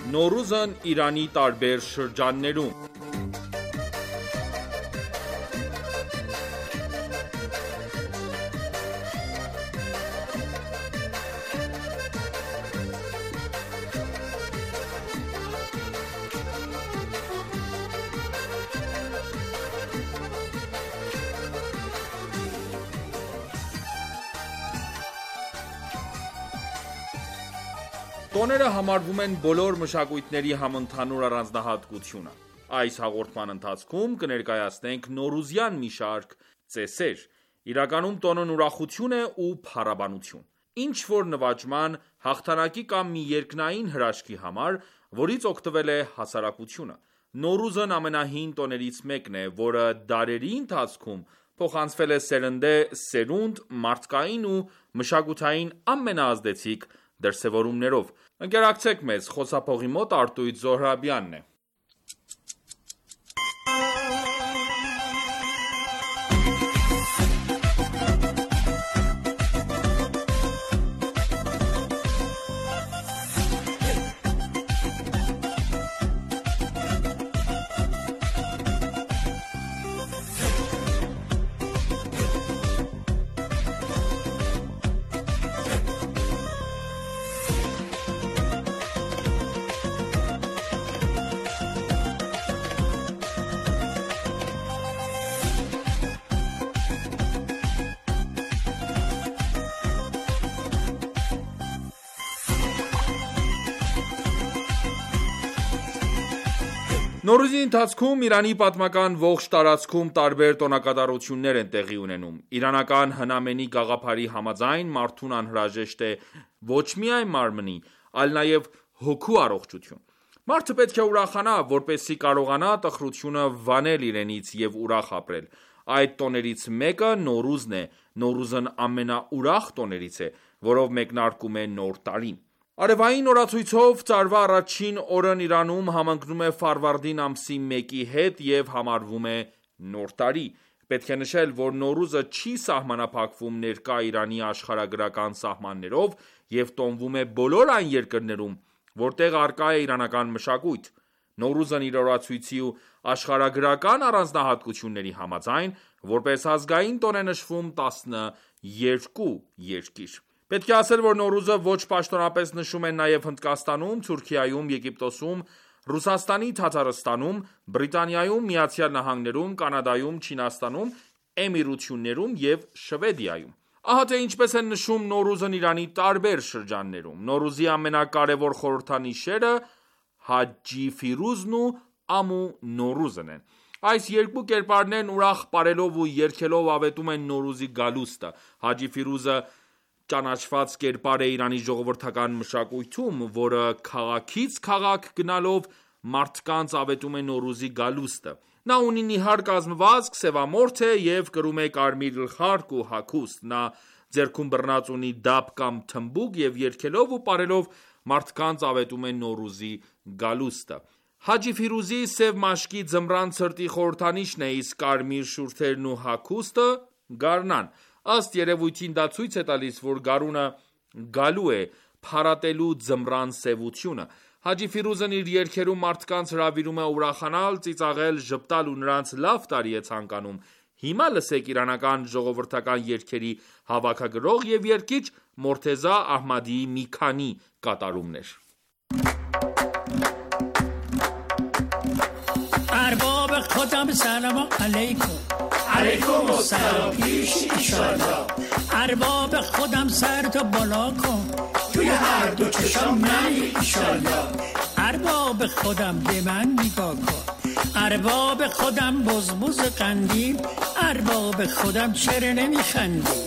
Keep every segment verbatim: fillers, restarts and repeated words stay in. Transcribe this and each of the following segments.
Նորուզն Իրանի տարբեր շրջաններում։ Տոները համարվում են բոլոր մշակույթների համընդհանուր առանձնահատկությունը։ Այս հաղորդման ընթացքում կներկայացնենք նոռուզյան մի շարք ծեսեր։ Իրականում տոնն ուրախություն է ու փառաբանություն։ Ինչ-որ նվաճման, հաղթանակի կամ մի երկնային հրաշքի համար, որից օգտվել է հասարակությունը։ Նոռուզն ամենահին տոներից մեկն է, որը դարերի ընթացքում փոխանցվել է սերնդե սերունդ մարդկային ու մշակութային ամենաազդեցիկ դրսևորումներով։ Ընկերակցեք մեզ, խոսափողի մոտ Արտույտ Զոհրաբյանն է։ Նոռուզի ընթացքում Իրանի պատմական ողջ տարածքում տարբեր տոնակատարություններ են տեղի ունենում։ Իրանական հնամենի գաղափարի համաձայն մարդուն անհրաժեշտ է ոչ միայն մարմնի, այլ նաև հոգու առողջություն։ Մարդը պետք է ուրախանա, որպեսզի կարողանա տխրությունը վանել իրենից և ուրախ ապրել։ Այդ տոներից մեկը Նոռուզն է։ Նոռուզն ամենաուրախ տոներից է, որով մեկնարկում է նոր տարին։ Արևային օրացույցով տարվա առաջին օրն Իրանում համընկնում է Ֆարվարդին ամսի մեկի հետ և համարվում է նոր տարի։ Պետք է նշել, որ Նոռուզը չի սահմանափակվում ներկա Իրանի աշխարհագրական սահմաններով և տոնվում է բոլոր այն երկրներում, որտեղ առկա է իրանական մշակույթ։ Նոռուզն իր օրացույցի ու աշխարհագրական առանձնահատկությունների համաձայն, որպես ազգային տոն է նշվում տասներկու երկիր։ Պետք է ասել, որ Նոռուզը ոչ պաշտոնապես նշում են նաև Հնդկաստանում, Թուրքիայում, Եգիպտոսում, Ռուսաստանի Թաթարստանում, Բրիտանիայում, Միացյալ Նահանգներում, Կանադայում, Չինաստանում, Էմիրություններում և Շվեդիայում։ Ահա թե ինչպես են նշում Նոռուզն Իրանի տարբեր շրջաններում։ Նոռուզի ամենակարևոր խորհրդանիշերը Հաջի Ֆիրուզն ու Ամու Նոռուզն են։ Այս երկու կերպարներն ուրախ պարելով ու երգելով ավետում են Նոռուզի գալուստը։ Հաջի Ֆիրուզը ճանաչված կերպար է Իրանի ժողովրդական մշակույթում, որը քաղաքից քաղաք գնալով մարդկանց ավետում է Նոռուզի գալուստը։ Նա ունի նիհար կազմվածք, սևամորթ է և կրում է կարմիր գլխարկ ու հագուստ։ Նա ձեռքում բռնած ունի դափ կամ թմբուկ և երգելով ու պարելով մարդկանց ավետում է Նոռուզի գալուստը։ Հաջի Ֆիրուզի սև մաշկի ձմռան ցրտի խորհրդանիշն է, իսկ կարմիր շուրթերն ու հագուստը գարնան։ Ըստ երևույթին դա ցույց է տալիս, որ գարունը գալու է, փառատելու ձմռան սևությունը։ Հաջի Ֆիրուզն իր երգերում մարդկանց հրավիրում է ուրախանալ, ծիծաղել, ժպտալ ու նրանց լավ տարի է ցանկանում։ Հիմա լսեք իրանական ժողովրդական երգերի հավաքագրող և երգիչ Մորթեզա Ահմադիի մի քանի կատարումներ։ ارباب خودم سلام علیکم علیکم السلام پیش ایشالله ارباب خودم سر تو بالا کن توی هر دو چشم نهی ایشالله ارباب خودم به من نگاه کن ارباب خودم بزبز قندیل ارباب خودم چرا نمیخندی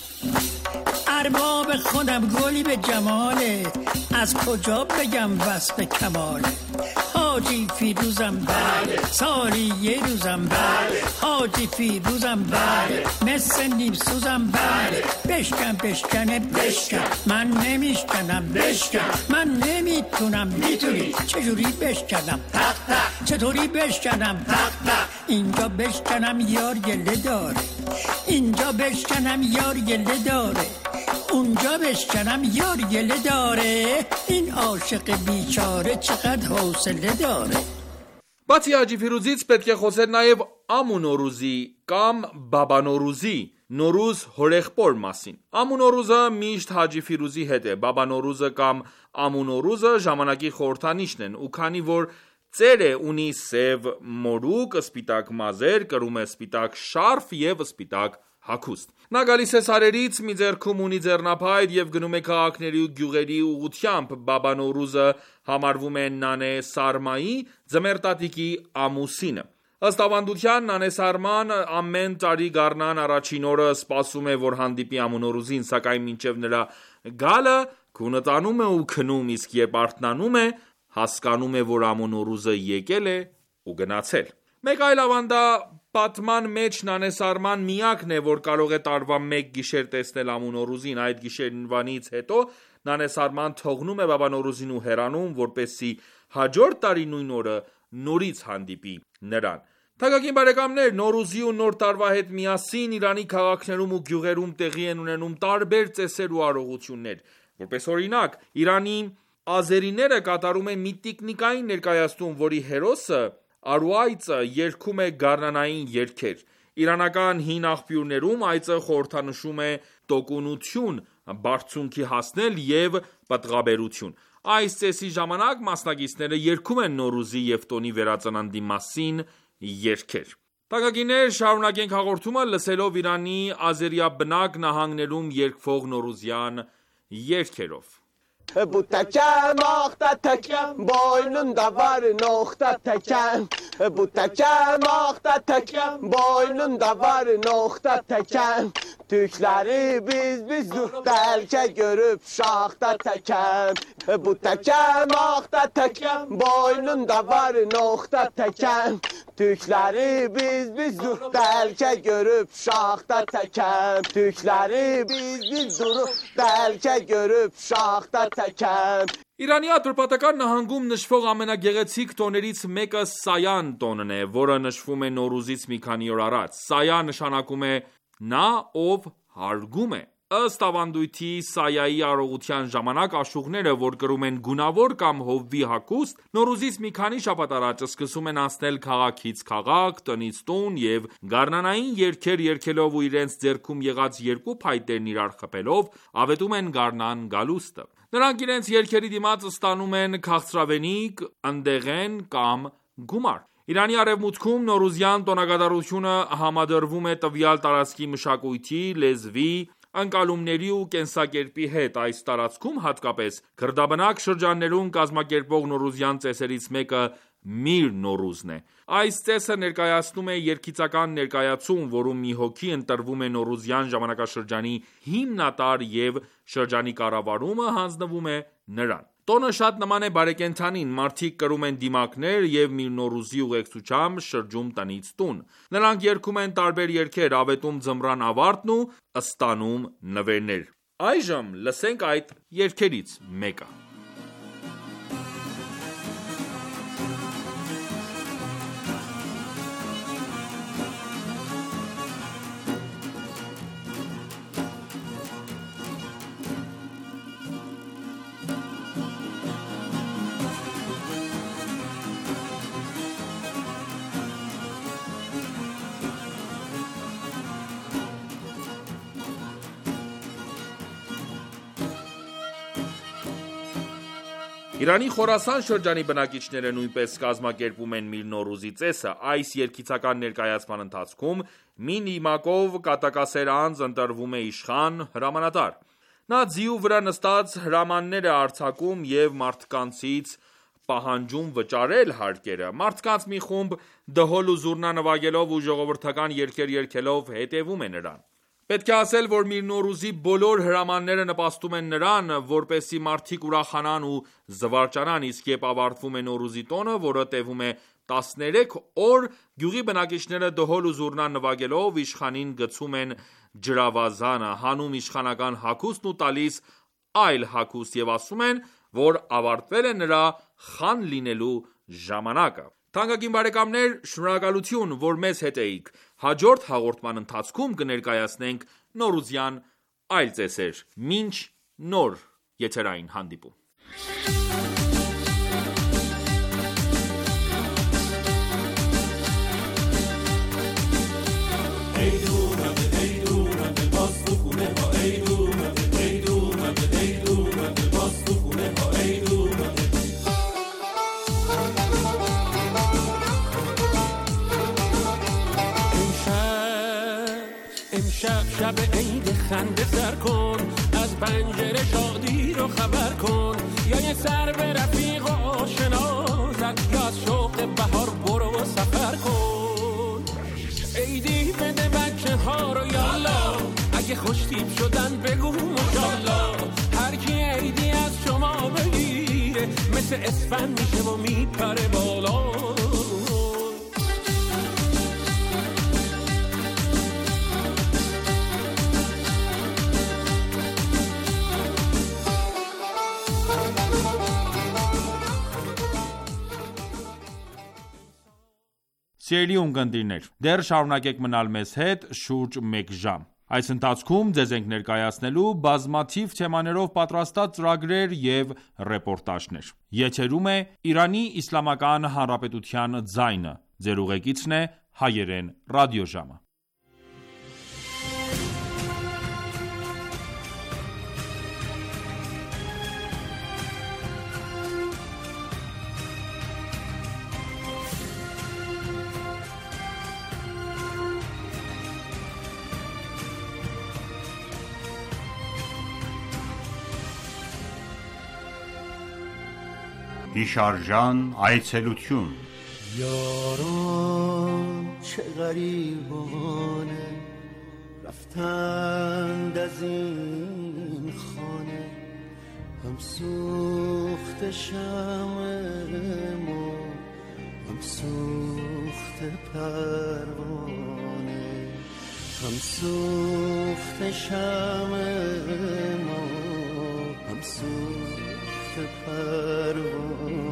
ارباب خودم گلی به جماله از کجا بگم وصف کماله حاجی فیروزم بله سالی یه روزم بله حاجی فیروزم بله مثل نیم سوزم بله بشکن بشکنه بشکن من نمیشکنم بشکن من نمیتونم میتونی چجوری بشکنم تق تق چطوری بشکنم تق تق اینجا بشکنم یار گله داره اینجا بشکنم یار گله داره اونجا بشکنم یار گله داره این عاشق بیچاره چقدر حوصله داره. Բացի Հաջի Ֆիրուզից պետք է խոսել նաև Ամու Նորուզի կամ Բաբա Նորուզի Նորուզ հորեղբոր մասին։ Ամու Նորուզը միշտ Հաջի Ֆիրուզի հետ է, Բաբա Նորուզը կամ Ամու Նորուզը ժամանակի խորհրդանիշն են, ու քանի որ ծերը ունի սև մորուք, սպիտակ մազեր, կրում է սպիտակ շարֆ և սպիտակ հագուստ։ Նա գալիս է սարերից, մի ձեռքում ունի ձեռնափայտ և գնում է քաղաքների ու գյուղերի ուղղությամբ։ Բաբա Նորուզը համարվում է Նանե Սարմայի ձմեռ տատիկի ամուսինը։ Ըստ ավանդության, Նանե Սարման ամեն տարի գարնան առաջին օրը սպասում է, որ հանդիպի Ամու Նորուզին, սակայն մինչև նրա գալը քունը տանում է ու քնում, իսկ երբ արթնանում է, հասկանում է, որ Ամու Նորուզը եկել է ու գնացել։ Մեկ այլ ավանդապատման մեջ Նանե Սարման միակն է, որ կարող է տարվա մեկ գիշեր տեսնել Ամու Նորուզին։ Այդ գիշերվանից հետո Նանե Սարման թողնում է Բաբա Նորուզին ու հեռանում, որպեսզի հաջորդ տարի նույն օրը նորից հանդիպի նրան։ Թանկագին բարեկամներ, Նորուզի ու Նոր տարվա հետ միասին Իրանի քաղաքներում ու գյուղերում տեղի են ունենում տարբեր ծեսեր ու արարողություններ։ Որպես օրինակ, Իրանի ազերիները կատարում են մի տիկնիկային ներկայացում, որի հերոսը Արուայծը երգում է գարնանային երգեր։ Իրանական հին աղբյուրներում այծը խորհրդանշում է տոկունություն, բարձունքի հասնել և պտղաբերություն։ Այս ծեսի ժամանակ մասնակիցները երգում են Նորուզի և տոնի վերածննդի մասին երգեր։ Թանկագիններ, շարունակենք հաղորդումը լսելով Իրանի ազերիաբնակ նահանգներում երգվող նորուզյան երգերով։ Butacam ahta tekem boynunda var nokta tekem Butacam ahta tekem boynunda var nokta tekem Tükleri biz biz belke görüp şahta tekem Butacam ahta tekem boynunda var nokta tekem Tükleri biz biz belke görüp şahta tekem Tükleri biz biz durup belke görüp şahta tekem Իրանի Ատրպատական նահանգում նշվող ամենագեղեցիկ տոներից մեկը Սայան տոնն է, որը նշվում է Նորուզից մի քանի օր առաջ։ Սայա նշանակում է նա, ով հարգում է։ Ըստ ավանդույթի, Սայայի արարողության ժամանակ աշուղները, որ կրում են գունավոր կամ հովվի հագուստ, Նորուզից մի քանի շաբաթ առաջ սկսում են անցնել քաղաքից քաղաք, տնից տուն և գարնանային երգեր երգելով ու իրենց ձեռքում եղած երկու փայտերն իրար խփելով, ավետում են գարնան գալուստը։ Նրանք իրենց երգերի դիմաց ստանում են քաղցրավենիք, ընդեղեն կամ գումար։ Իրանի արևմուտքում Նորուզյան տոնակատարությունը համադրվում է տվյալ տարածքի մշակույթի, լեզվի, ընկալումների ու կենսակերպի հետ։ Այս տարածքում հատկապես քրդաբնակ շրջաններում կազմակերպվող նորուզյան ծեսերից մեկը Միր Նորուզն է։ Այս ծեսը ներկայացնում է երգիծական ներկայացում, որում մի հոգի ընտրվում է նորուզյան ժամանակաշրջանի հիմնատար և շրջանի կառավարումը հանձնվում է նրան։ Տոնը շատ նման է բարեկենդանին, մարդիկ կրում են դիմակներ և Միր Նորուզի ուղեկցությամբ շրջում տնից տուն։ Նրանք երգում են տարբեր երգեր, ավետում ձմռան ավարտն ու ստանում նվերներ։ Այժմ լսենք այդ երգերից մեկը։ Իրանի Խորասան շրջանի բնակիչները նույնպես կազմակերպում են Միր Նորուզի ծեսը։ Այս երգիծական ներկայացման ընթացքում մի նիմակով կատակասեր անձ ընտրվում է իշխան, հրամանատար։ Նա ձիու վրա նստած հրամաններ է արձակում և մարդկանցից պահանջում վճարել հարկերը։ Մարդկանց մի խումբ դհոլ ու զուռնա նվագելով ու ժողովրդական երգեր երգելով հետևում է նրան։ Պետք է ասել, որ Միր Նորուզի բոլոր հրամանները նպաստում են նրան, որպեսզի մարդիկ ուրախանան ու զվարճանան, իսկ երբ ավարտվում է Նորուզի տոնը, որը տևում է տասներեք օր, գյուղի բնակիչները դհոլ ու զուռնա նվագելով իշխանին գցում են ջրավազանը, հանում իշխանական հագուստն ու տալիս այլ հագուստ և ասում են, որ ավարտվել է նրա խան լինելու ժամանակը։ Թանկագին բարեկամներ, շնորհակալություն, որ մեզ հետ էիք։ Հաջորդ հաղորդման ընթացքում կներկայացնենք նորուզյան այլ ծեսեր։ Մինչ նոր եթերային հանդիպում։ شب عید خنده سر کن، از پنجره شادی رو خبر کن، یا یه سر به رفیق و آشنا زد، یا از شوق بهار برو سفر کن. عیدی بده بچه ها رو یالا، اگه خوشتیب شدن بگو ماشالله. هر کی عیدی از شما بگیره مثل اسفند میشه و میپره بالا. Սիրելի ունկնդիրներ, դեռ շարունակեք մնալ մեզ հետ շուրջ մեկ ժամ։ Այս ընթացքում ձեզ ենք ներկայացնելու բազմաթիվ թեմաներով պատրաստած ծրագրեր և ռեպորտաժներ։ Եթերում է Իրանի Իսլամական Հանրապետության ձայնը։ Ձեր ուղեկիցն է հայերեն ռադիոժամը։ Հիշարժան այցելություն یاران چه غریبانه رفتند از این خانه هم سوخت شمع ما هم سوخت پروانه هم سوخت شمع ما هم سوخت پروانه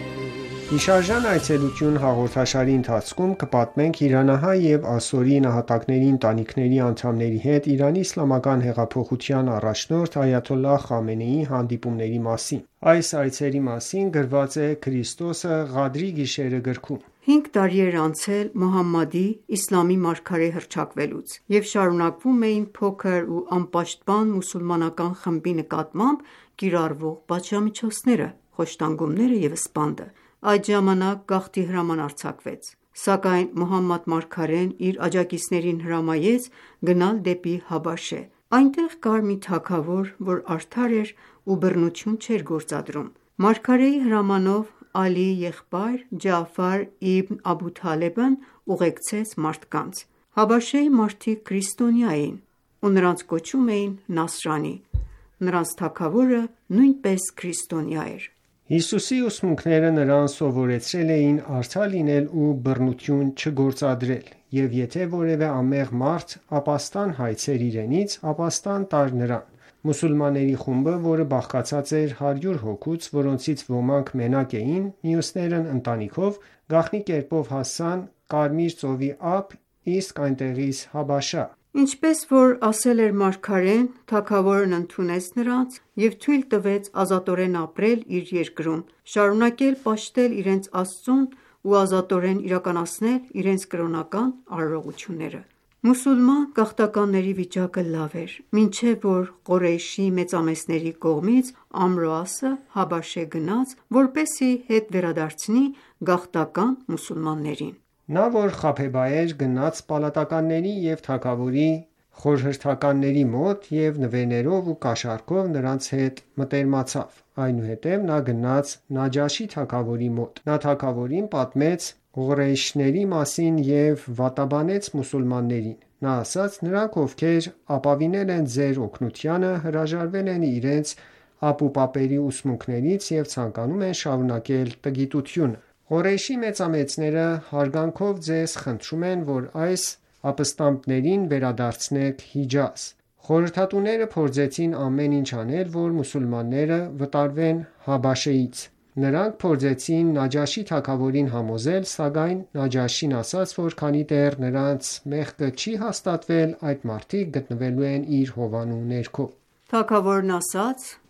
Հիշարժան այցելություն հաղորդաշարի ընթացքում կպատմենք իրանահայ և ասորի նահատակների ընտանիքների անդամների հետ Իրանի իսլամական հեղափոխության առաջնորդ այաթոլլահ Խամենեիի հանդիպումների մասին։ Այս այցերի մասին գրված է Քրիստոսը Ղադրի գիշերը գրքում։ Հինգ տարի էր անցել Մուհամմադի իսլամի մարգարե հռչակվելուց, և շարունակվում էին փոքր ու անպաշտպան մուսուլմանական խմբի նկատմամբ կիրառվող պատժամիջոցները, խոշտանգումները և սպանդը։ Այդ ժամանակ գաղթի հրաման արձակվեց, սակայն Մուհամմադ մարգարեն իր աջակիցներին հրամայեց գնալ դեպի Հաբաշե։ Այնտեղ կար մի թագավոր, որ արդար էր ու բռնություն չէր գործադրում։ Մարգարեի հրամանով Ալիի եղբայր Ջաաֆար իբն Աբու Թալեբն ուղեկցեց մարդկանց։ Հաբաշեի մարդիկ քրիստոնյա էին ու նրանց կոչում էին Նասրանի։ Նրանց թագավորը նույնպես քրիստոնյա էր։ Հիսուսի ուսմունքները նրան սովորեցրել էին արդար լինել ու բռնություն չգործադրել, և եթե որևէ անմեղ մարդ ապաստան հայցեր իրենից, ապաստան տար նրան։ Մուսուլմանների խումբը, որը բաղկացած էր հարյուր հոգուց, որոնցից ոմանք մենակ էին, մյուսներն ընտանիքով, գաղտնի կերպով հասան Կարմիր ծովի ափ, իսկ այնտեղից Հաբաշա։ Ինչպես որ ասել էր մարգարեն, թագավորն ընդունեց նրանց և թույլ տվեց ազատորեն ապրել իր երկրում, շարունակել պաշտել իրենց Աստծուն ու ազատորեն իրականացնել իրենց կրոնական արարողությունները։ Մուսուլման գաղթականների վիճակը լավ էր, մինչև որ Quraysh-ի մեծամեծների կողմից Ամր Ասը Հաբաշե գնաց, որպեսզի հետ վերադարձնի գաղթական մուսուլմաններին։ Նա, որ խաբեբա էր, գնաց պալատականների և թագավորի խորհրդականների մոտ և նվերներով ու կաշառքով նրանց հետ մտերմացավ։ Այնուհետև նա գնաց Նաջաշի թագավորի մոտ։ Նա թագավորին պատմեց Quraysh-ների մասին և վատաբանեց մուսուլմաններին։ Նա ասաց. նրանք, ովքեր ապավինել են ձեր օգնությանը, հրաժարվել են իրենց ապուպապերի ուսմունքներից և ցանկանում են շարունակել տգիտությունը։ Quraysh-ի մեծամեծները հարգանքով ձեզ խնդրում են, որ այս ապստամբներին վերադարձնեք Հիջազ։ Խորհրդատուները փորձեցին ամեն ինչ անել, որ մուսուլմանները վտարվեն Հաբաշեից։ Նրանք փորձեցին Նաջաշի թագավորին համոզել, սակայն Նաջաշին ասաց, որ քանի դեռ նրանց մեղքը չի հաստատվել, այդ մարդիկ գտնվելու են իր հովանու ներքո։ Թագավորն ասաց.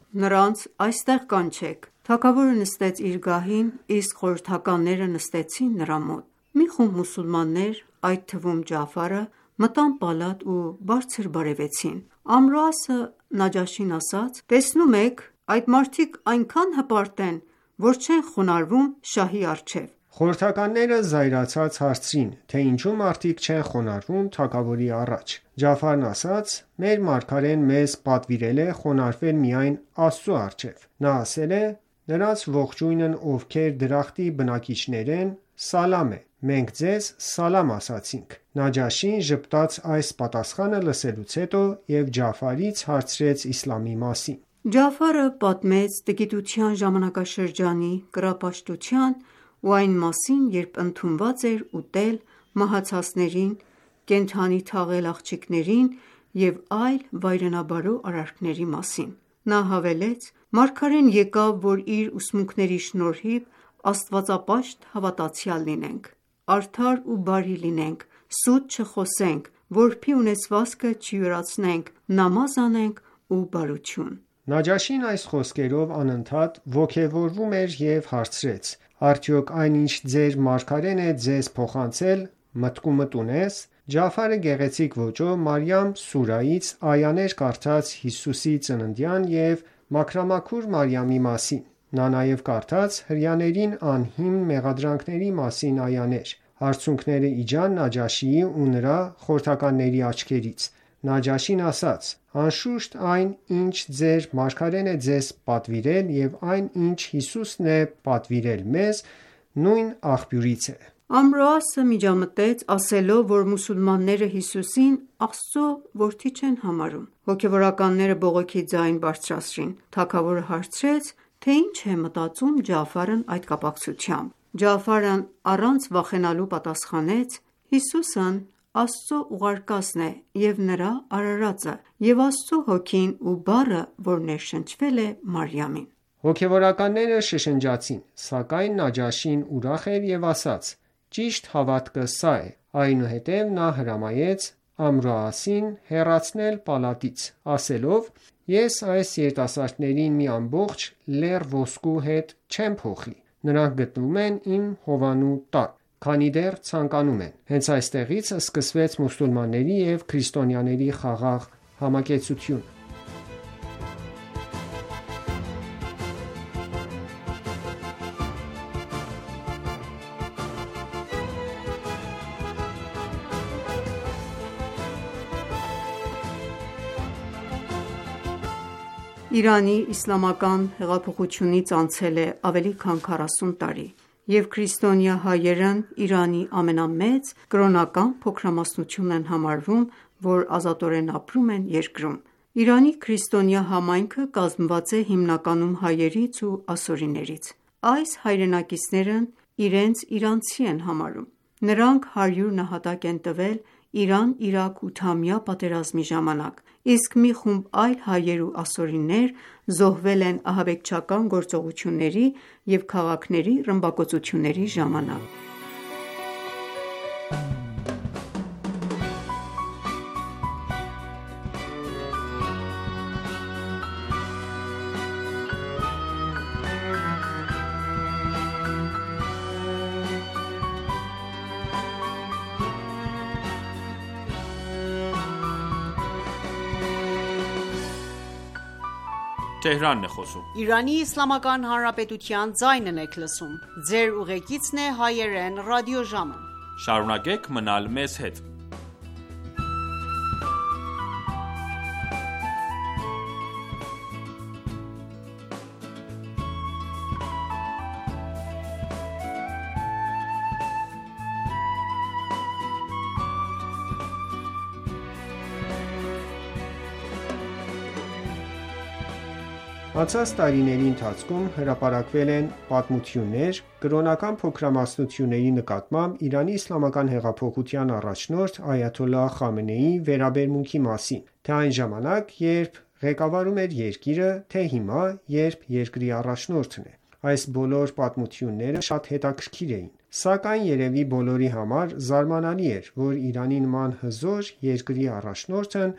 նրանց այստեղ կանչեք»։ Թագավորը նստեց իր գահին, իսկ խորհրդականները նստեցին նրա մոտ։ Մի խումբ մուսուլմաններ, այդ թվում Ջաֆարը, մտան պալատ ու բարձր բարևեցին։ Ամրոասը Նաջաշին ասաց. «Տեսնում եք, այդ մարդիկ այնքան հպարտ են, որ չեն խոնարհվում շահի առջև»։ Խորհրդականները զայրացած հարցրին, թե ինչու մարդիկ չեն խոնարհվում թագավորի առաջ։ Ջաֆարն ասաց. «Մեր մարգարեն մեզ պատվիրել է խոնարհվել միայն Աստծու առջև։ Նա ասել է. նրանց ողջույնն ովքեր դրախտի բնակիչներ են, սալամ է, մենք ձեզ սալամ ասացինք»։ Նաջաշին ժպտաց այս պատասխանը լսելուց հետո և Ջաֆարից հարցրեց իսլամի մասին։ Ջաֆարը պատմեց տգիտության ժամանակաշրջանի, կռապաշտության ու այն մասին, երբ ընդունված էր ուտել մահացածներին, կենդանի թաղել աղջիկներին և այլ վայրենաբարո արարքների մասին։ Նա հավելեց. «Մարգարեն եկավ, որ իր ուսմունքների շնորհիվ աստվածապաշտ հավատացյալ լինենք, արդար ու բարի լինենք, սուտ չխոսենք, որբի ունեցվածքը չյուրացնենք, նամազ անենք ու բարություն»։ Նաջաշին այս խոսքերով անընդհատ ոգևորվում էր և հարցրեց. «Արդյոք այն ինչ ձեր մարգարեն է ձեզ փոխանցել, մտքումդ ունե՞ս»։ Ջաֆարը գեղեցիկ ոճով Մարիամ սուրայից այաներ կարդաց Հիսուսի ծննդյան և մաքրամաքուր Մարիամի մասին։ Նա նաև կարդաց հրեաներին անհիմն մեղադրանքների մասին այաներ։ Հարցունքները իջան Նաջաշիի ու նրա խորհրդականների աչքերից։ Նաջաշին ասաց. «Անշուշտ այն ինչ ձեր մարգարեն է ձեզ պատվիրել և այն ինչ Հիսուսն է պատվիրել մեզ, նույն աղբյուրից է»։ Ամրոասը միջամտեց ասելով, որ մուսուլմանները Հիսուսին Աստծո որդի չեն համարում։ Հոգևորականները բողոքի ձայն բարձրացրին։ Թագավորը հարցրեց, թե ինչ է մտածում Ջաֆարն այդ կապակցությամբ։ Ջաֆարն առանց վախենալու պատասխանեց. «Հիսուսն Աստծո ուղարկածն է և նրա արարածը, և Աստծու հոգին ու բառը, որ ներշնչվել է Մարիամին»։ Հոգևորականները շշնջացին, սակայն Նաջաշին ուրախ էր և ասաց. «Ճիշտ հավատքը սա է»։ Այնուհետև նա հրամայեց Ամրոասին հեռացնել պալատից, ասելով. «Ես այս երիտասարդներին մի ամբողջ լեռ ոսկու հետ չեմ փոխի։ Նրանք գտնվում են իմ հովանու տակ, քանի դեռ ցանկանում են»։ Հենց այստեղից սկսվեց մուսուլմանների և քրիստոնյաների խաղաղ համակեցությունը։ Իրանի իսլամական հեղափոխությունից անցել է ավելի քան քառասուն տարի, և քրիստոնյա հայերն Իրանի ամենամեծ կրոնական փոքրամասնությունն են համարվում, որ ազատորեն ապրում են երկրում։ Իրանի քրիստոնյա համայնքը կազմված է հիմնականում հայերից ու ասորիներից։ Այս հայրենակիցներն իրենց իրանցի են համարում։ Նրանք հարյուր նահատակ են տվել Իրան-Իրաք ութամյա պատերազմի ժամանակ, իսկ մի խումբ այլ հայեր ու ասորիներ զոհվել են ահաբեկչական գործողությունների և քաղաքների ռմբակոծությունների ժամանակ։ Շարունակեք մնալ մեզ հետ։ Անցած տարիների ընթացքում հրապարակվել են պատմություններ կրոնական փոքրամասնությունների նկատմամբ Իրանի իսլամական հեղափոխության առաջնորդ Այաթոլլահ Խամենեիի վերաբերմունքի մասին, թե այն ժամանակ, երբ ղեկավարում էր երկիրը, թե հիմա, երբ երկրի առաջնորդն է։ Այս բոլոր պատմությունները շատ հետաքրքիր էին, սակայն երևի բոլորի համար զարմանալի էր, որ Իրանի նման հզոր երկրի առաջնորդն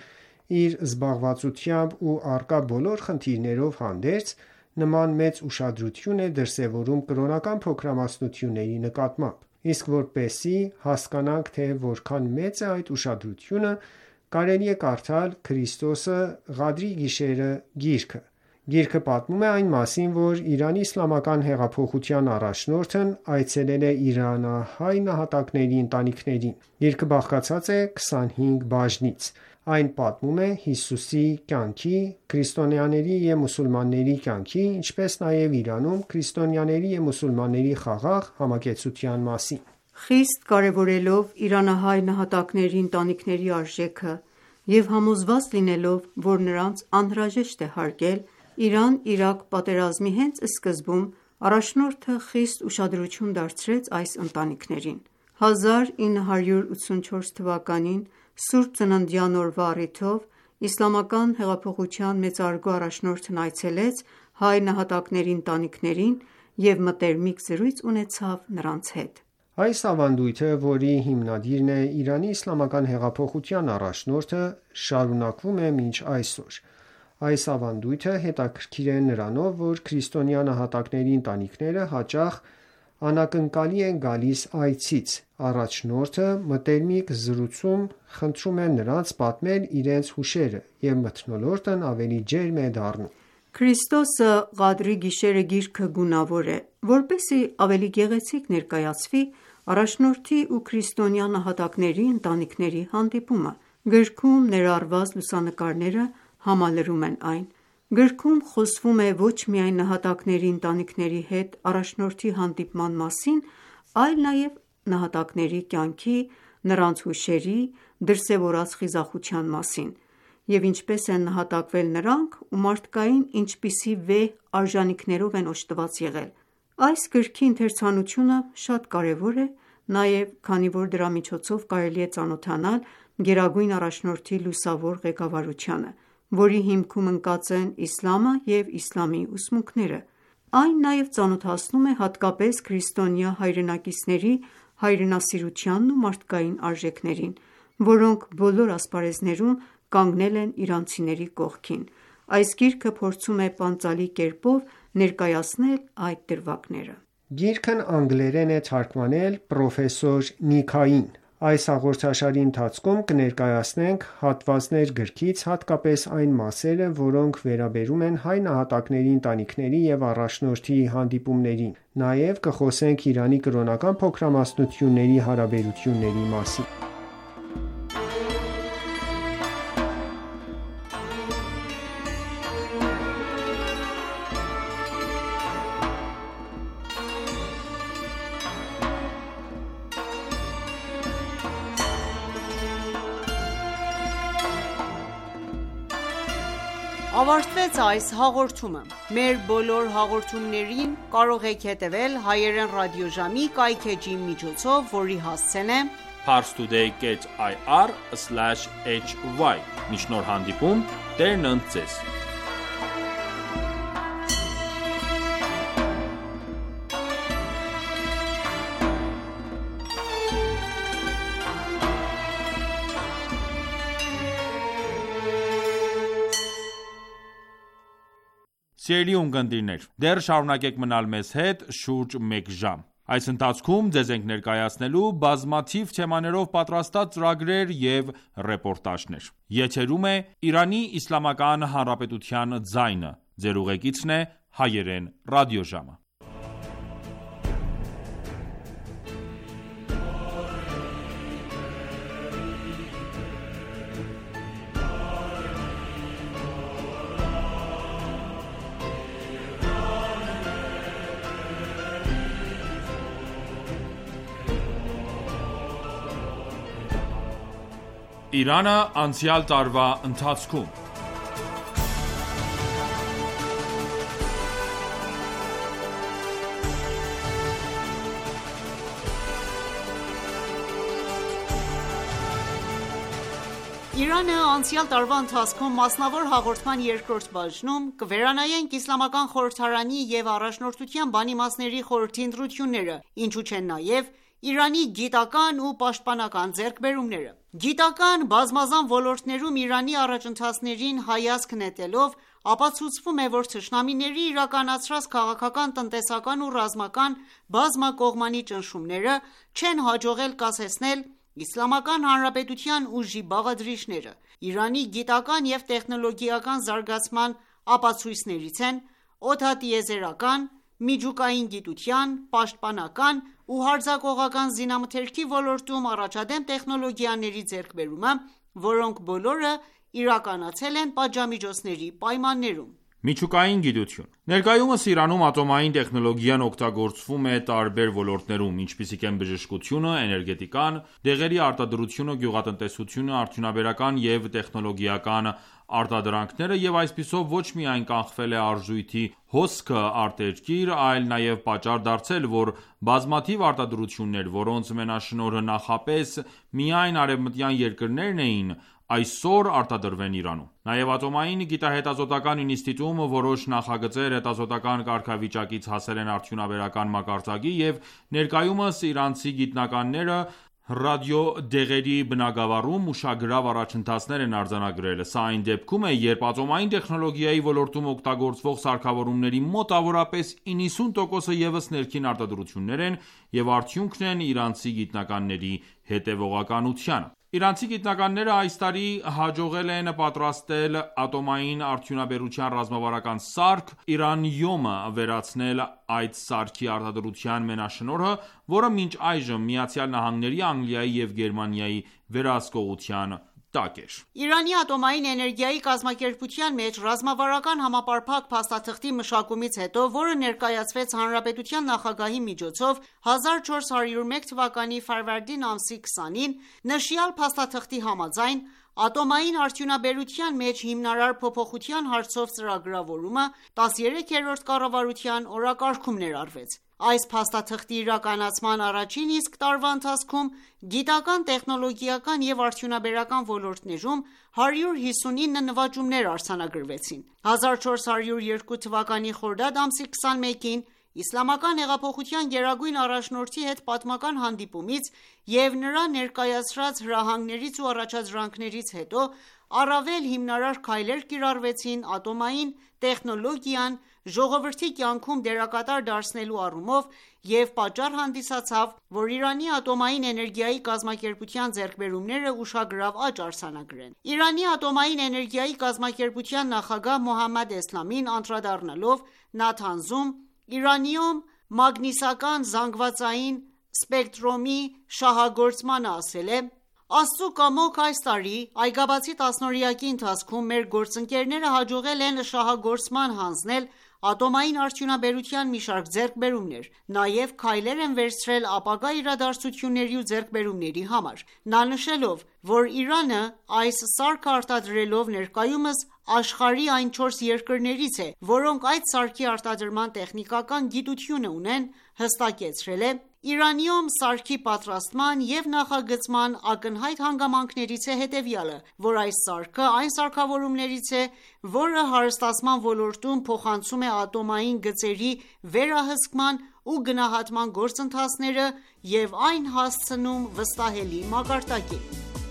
իր զբաղվածությամբ ու առկա բոլոր խնդիրներով հանդերձ, նման մեծ ուշադրություն է դրսևորում կրոնական փոքրամասնությունների նկատմամբ: Իսկ որպեսզի հասկանանք, թե որքան մեծ է այդ ուշադրությունը, կարելի է կարդալ «Քրիստոսը Ղադրի գիշերը» գիրքը: Գիրքը պատմում է այն մասին, որ Իրանի իսլամական հեղափոխության առաջնորդն այցելել է իրանահայ նահատակների ընտանիքներին: Գիրքը բաղկացած է քսանհինգ բաժնից: Այն պատմում է Հիսուսի կյանքի, քրիստոնյաների և մուսուլմանների կյանքի, ինչպես նաև Իրանում քրիստոնյաների և մուսուլմանների խաղաղ համակեցության մասին: Խիստ կարևորելով իրանահայ նահատակների ընտանիքների արժեքը և համոզված լինելով, որ նրանց անհրաժեշտ է հարգել, Իրան-Իրաք պատերազմի հենց սկզբում առաջնորդը խիստ ուշադրություն դարձրեց այս ընտանիքներին: հազար ինը հարյուր ութսունչորս թվականին Սուրբ Ծննդյան օրվա առիթով Իսլամական հեղափոխության մեծարգո առաջնորդն այցելեց հայ նահատակների ընտանիքներին և մտերմիկ զրույց ունեցավ նրանց հետ: Այս ավանդույթը, որի հիմնադիրն է Իրանի իսլամական հեղափոխության առաջնորդը, շարունակվում է մինչ այսօր: Այս ավանդույթը հետաքրքիր է նրանով, որ քրիստոնյա նահատակների ընտանիքները հաճախ անակնկալի են գալիս այցից: Առաջնորդը մտերմիկ զրույցում խնդրում է նրանց պատմել իրենց հուշերը և մթնոլորտն ավելի ջերմ է դառնում: «Քրիստոսը Ղադրի գիշերը» գիրքը գունավոր է, որպեսզի ավելի գեղեցիկ ներկայացվի առաջնորդի ու քրիստոնյա նահատակների ընտանիքների հանդիպումը: Գրքում ներառված լուսանկարները համալրում են այն: Գրքում խոսվում է ոչ միայն նահատակների ընտանիքների հետ առաջնորդի հանդիպման մասին, այլ նաև նահատակների կյանքի, նրանց հուշերի, դրսևորած խիզախության մասին և ինչպես են նահատակվել նրանք ու մարդկային ինչպիսի վեհ արժանիքներով են օժտված եղել: Այս գրքի ընթերցանությունը շատ կարևոր է նաև քանի որ դրա միջոցով կարելի է ծանոթանալ Գերագույն առաջնորդի լուսավոր ղեկավարությանը, որի հիմքում ընկած են իսլամը և իսլամի ուսմունքները: Այն նաև ծանոթացնում է հատկապես քրիստոնյա հայրենակիցների հայրենասիրությանն ու մարդկային արժեքներին, որոնք բոլոր ասպարեզներում կանգնել են իրանցիների կողքին: Այս գիրքը փորձում է պանծալի կերպով ներկայացնել այդ դրվագները: Գիրքն անգլերեն է թարգմանել պրոֆեսոր Նիքային: Այս հաղորդաշարի ընթացքում կներկայացնենք հատվածներ գրքից, հատկապես այն մասերը, որոնք վերաբերում են հայ նահատակների ընտանիքների և առաջնորդի հանդիպումներին: Նաև կխոսենք Իրանի կրոնական փոքրամասնությունների հարաբերությունների մասին: Ավարտվեց այս հաղորդումը: Մեր բոլոր հաղորդումներին կարող եք հետևել հայերեն ռադիոժամի կայքէջի միջոցով, որի հասցեն է parstoday dot i r slash h y: Մինչ նոր հանդիպում, Տերն ընդ Ձեզ: Սիրելի ունկնդիրներ, դեռ շարունակեք մնալ մեզ հետ շուրջ մեկ ժամ: Այս ընթացքում ձեզ ենք ներկայացնելու բազմաթիվ թեմաներով պատրաստած ծրագրեր և ռեպորտաժներ: Եթերում է «Իրանի Իսլամական Հանրապետության ձայնը», Ձեր ուղեկիցն է Հայերեն ռադիոժամը: Իրանը անցյալ տարվա ընթացքում: Իրանը անցյալ տարվա ընթացքում մասնավոր հաղորդման երկրորդ բաժնում կվերանայենք Իսլամական խորհրդարանի և Առաջնորդության բանիմացների խորհրդի ընտրությունները, ինչու չէ նաև Իրանի գիտական ու պաշտպանական ձեռքբերումները: Գիտական բազմազան ոլորտներում Իրանի առաջընթացներին հայացք նետելով ապացուցվում է, որ թշնամիների իրականացրած քաղաքական, տնտեսական ու ռազմական բազմակողմանի ճնշումները չեն հաջողել կասեցնել Իսլամական Հանրապետության ուժի բաղադրիչները։ Իրանի գիտական և տեխնոլոգիական զարգացման ապացույցներից են օդատիեզերական, միջուկային գիտության, պաշտպանական ու հարձակողական զինամթերքի ոլորտում առաջադեմ տեխնոլոգիաների ձեռքբերումը, որոնք բոլորը իրականացել են պատժամիջոցների պայմաններում։ Միջուկային գիտություն Ներկայումս Իրանում ատոմային տեխնոլոգիան օգտագործվում է տարբեր ոլորտներում, ինչպիսիք են բժշկությունը, էներգետիկան, դեղերի արտադրությունը, գյուղատնտեսությունը, արդյունաբերական և տեխնոլոգիական արտադրանքները և այսպիսով ոչ միայն կանխվել է արժույթի հոսքը արտերկիր, այլ նաև պատճառ դարձել, որ բազմաթիվ արտադրություններ, որոնց մենաշնորհը նախապես միայն արևմտյան երկրներն էին, այսօր արտադրվեն Իրանում։ Նաև Ատոմային գիտահետազոտական ինստիտուտում որոշ նախագծեր հետազոտական կարգավիճակից հասել են արդյունաբերական մակարդակի և ներկայումս իրանցի գիտնականները ռադիոդեղերի բնագավառում ուշագրավ առաջընթացներ են արձանագրել։ Սա այն դեպքում է, երբ ատոմային տեխնոլոգիայի ոլորտում օգտագործվող սարքավորումների մոտավորապես իննսուն տոկոսը ևս ներքին արտադրություններ են և արդյունքն են իրանցի գիտնականների հետևողականության։ Իրանցի գիտնականները այս տարի հաջողել են պատրաստել ատոմային արդյունաբերության ռազմավարական սարք, Իրանիոմը վերացնել այդ սարքի արտադրության մենաշնորհը, որը մինչ այժմ ԱՄՆ-ի, Անգլիայի և Գերմանիայի վերահսկողության տակ էր։ Իրանի ատոմային էներգիայի կազմակերպության մեջ ռազմավարական համապարփակ փաստաթղթի մշակումից հետո, որը ներկայացվեց Հանրապետության նախագահի միջոցով հազար չորս հարյուր մեկ թվականի ֆարվարդին ամսի քսանին, նշյալ փաստաթղթի համաձայն, ատոմային արդյունաբերության մեջ հիմնարար փոփոխության հարցով ծրագրավորումը տասներեքերորդ կառավարության օրակարգում ներառվեց։ Այս փաստաթղթի իրականացման առաջին իսկ տարվա ընթացքում գիտական, տեխնոլոգիական և արդյունաբերական ոլորտներում հարյուր հիսունինը նվաճումներ արձանագրվեցին։ հազար չորս հարյուր երկու թվականի խորդադ ամսի քսանմեկին Իսլամական հեղափոխության գերագույն առաջնորդի հետ պատմական հանդիպումից և նրա ներկայացրած հրահանգներից ու առաջադրանքներից հետո առավել հիմնարար քայլեր կիրառվեցին ատոմային տեխնոլոգիան ժողովրդի կյանքում դերակատար դարձնելու առումով և պատճառ հանդիսացավ, որ Իրանի ատոմային էներգիայի կազմակերպության ձեռքբերումները ուշագրավ աճ արձանագրեն։ Իրանի ատոմային էներգիայի կազմակերպության նախագահ Մոհամմադ Էսլամին անդրադառնալով Նաթանզում Իրանիում մագնիսական զանգվածային սպեկտրոմի շահագործմանը ասել է. «Աստծու կամոք այս տարի այգաբացի տասնօրյակի ընթացքում մեր գործընկերները հաջողել են շահագործման հանձնել ատոմային արդյունաբերության մի շարք ձեռքբերումներ, նաև քայլեր են վերցրել ապագա իրադարձությունների ու ձեռքբերումների համար»։ Նա նշելով, որ Իրանը այս սարքը արտադրելով ներկայումս աշխարհի այն չորս երկրներից է, որոնք այդ սարքի արտադրման տեխնիկական գիտությունը ունեն, հստակեցրել է. «Իրանիում սարքի պատրաստման և նախագծման ակնհայտ հանգամանքներից է հետևյալը, որ այս սարքը այն սարքավորումներից է, որը հարստացման ոլորտում փոխանցում է ատոմային գծերի վերահսկման ու գնահատման գործընթացները և այն հասցնում վստահելի մակարդակի»։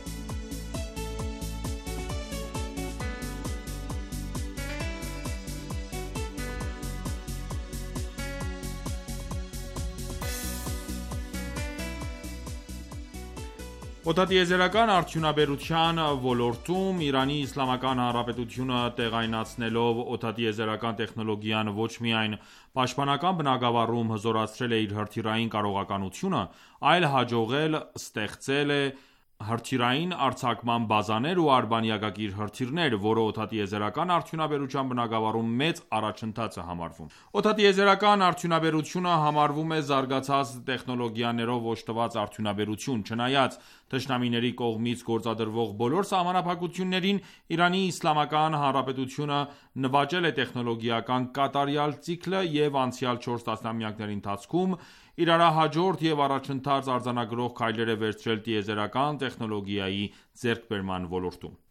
Օդատիեզերական արդյունաբերության ոլորտում Իրանի Իսլամական Հանրապետությունը տեղայնացնելով օդատիեզերական տեխնոլոգիան ոչ միայն պաշտպանական բնագավառում հզորացրել է իր հրթիռային կարողականությունը, այլ հաջողել ստեղծել է հրթիռային արձակման բազաներ ու արբանյակակիր հրթիռներ, որը օդատիեզերական արդյունաբերության բնագավառում մեծ առաջընթաց է համարվում։ Օդատիեզերական արդյունաբերությունը համարվում է զարգացած տեխնոլոգիաներով օժտված արդյունաբերություն, չնայած թշնամիների կողմից գործադրվող բոլոր սահմանափակություններին, Իրանի Իսլամական Հանրապետությունը նվաճել է տեխնոլոգիական կատարյալ ցիկլը և անցյալ չորս տասնամյակների ընթացքում իրարահաջորդ և առաջընթաց արձանագրող քայլեր է վերցրել տիեզերական տեխնոլոգիայի ձեռքբերման ոլորտում։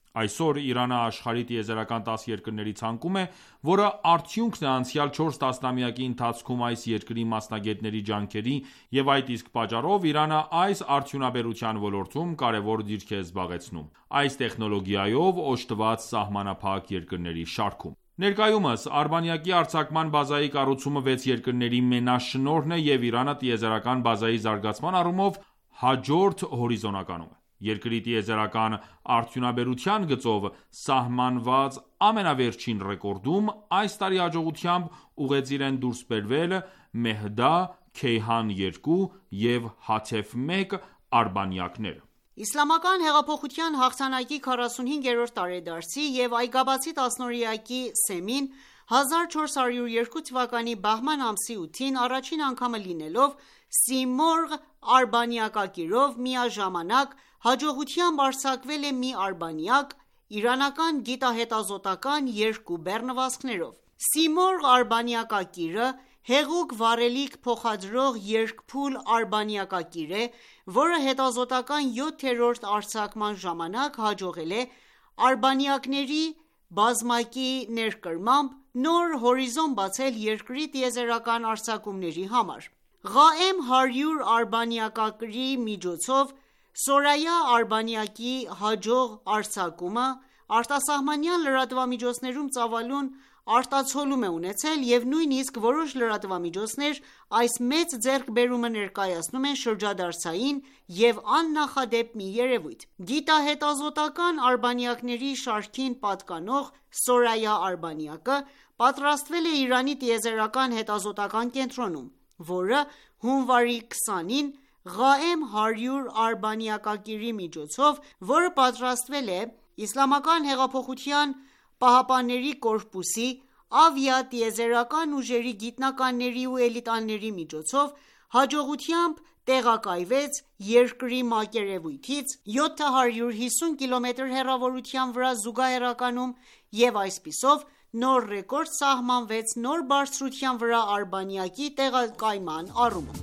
Այսօր Իրանը աշխարհի տիեզերական տաս երկրների ցանկում է, որը արդյունքն է անցյալ չորս տասնամյակի ընթացքում այս երկրի մասնագետների ջանքերի և այդ իսկ պատճառով Իրանը այս արդյունաբերության ոլորտում կարևոր դիրք է զբաղեցնում, այս տեխնոլոգիայով օժտված սահմանափակ երկրների շարքում։ Ներկայումս Արբանյակի արձակման բազայի կառուցումը վեց երկրների մենաշնորհն է և Իրանը տիեզերական բազայի զարգացման առումով հաջորդ հորիզոնականում է։ Երկրի տիեզերական արդյունաբերության գծով սահմանված ամենավերջին ռեկորդում այս տարի հաջողությամբ ուղեծիր են դուրս բերվել Մեհդա, Քեյհան երկու և Հաթեֆ մեկ արբանյակները։ Իսլամական հեղափոխության հաղթանակի քառասունհինգերորդ տարեդարձի և Այգաբացի տասնօրյակի սեմին հազար չորս հարյուր երկու թվականի բահման ամսի ութին առաջին անգամը լինելով Սիմորղ արբանյակակիրով միաժամանակ հաջողությամբ արձակվել է մի արբանյակ իրանական գիտահետազոտական երկու բեռնվածքներով։ Սիմորղ արբանյակակիրը հեղուկ վառելիք փոխադրող երկփուլ արբանյակակիր է, որը հետազոտական յոթերորդ արձակման ժամանակ հաջողել է արբանյակների բազմակի ներկրմամբ նոր հորիզոն բացել երկրի տիեզերական արձակումների համար։ Ղաեմ հարյուր արբանյակակրի միջոցով Սորայա արբանյակի հաջող արձակումը արտասահմանյան լրատվամիջոցներում ծավալուն արտացոլում է ունեցել և նույնիսկ որոշ լրատվամիջոցներ այս մեծ ձեռքբերումը ներկայացնում են շրջադարձային և աննախադեպ մի երևույթ։ Գիտահետազոտական արբանյակների շարքին պատկանող Սորայա արբանյակը պատրաստվել է Իրանի տիեզերական հետազոտական կենտրոնում, որը հունվարի քսանին Ղաեմ հարյուր արբանյակակիրի միջոցով, որը պատրաստվել է Իսլամական հեղափոխության պահապանների կորպուսի ավիատիեզերական ուժերի գիտնականների ու էլիտաների միջոցով, հաջողությամբ տեղակայվեց երկրի մակերևույթից յոթ հարյուր հիսուն կիլոմետր հեռավորության վրա զուգահեռականում և այսպիսով նոր ռեկորդ սահմանվեց նոր բարձրության վրա արբանյակի տեղակայման առումով։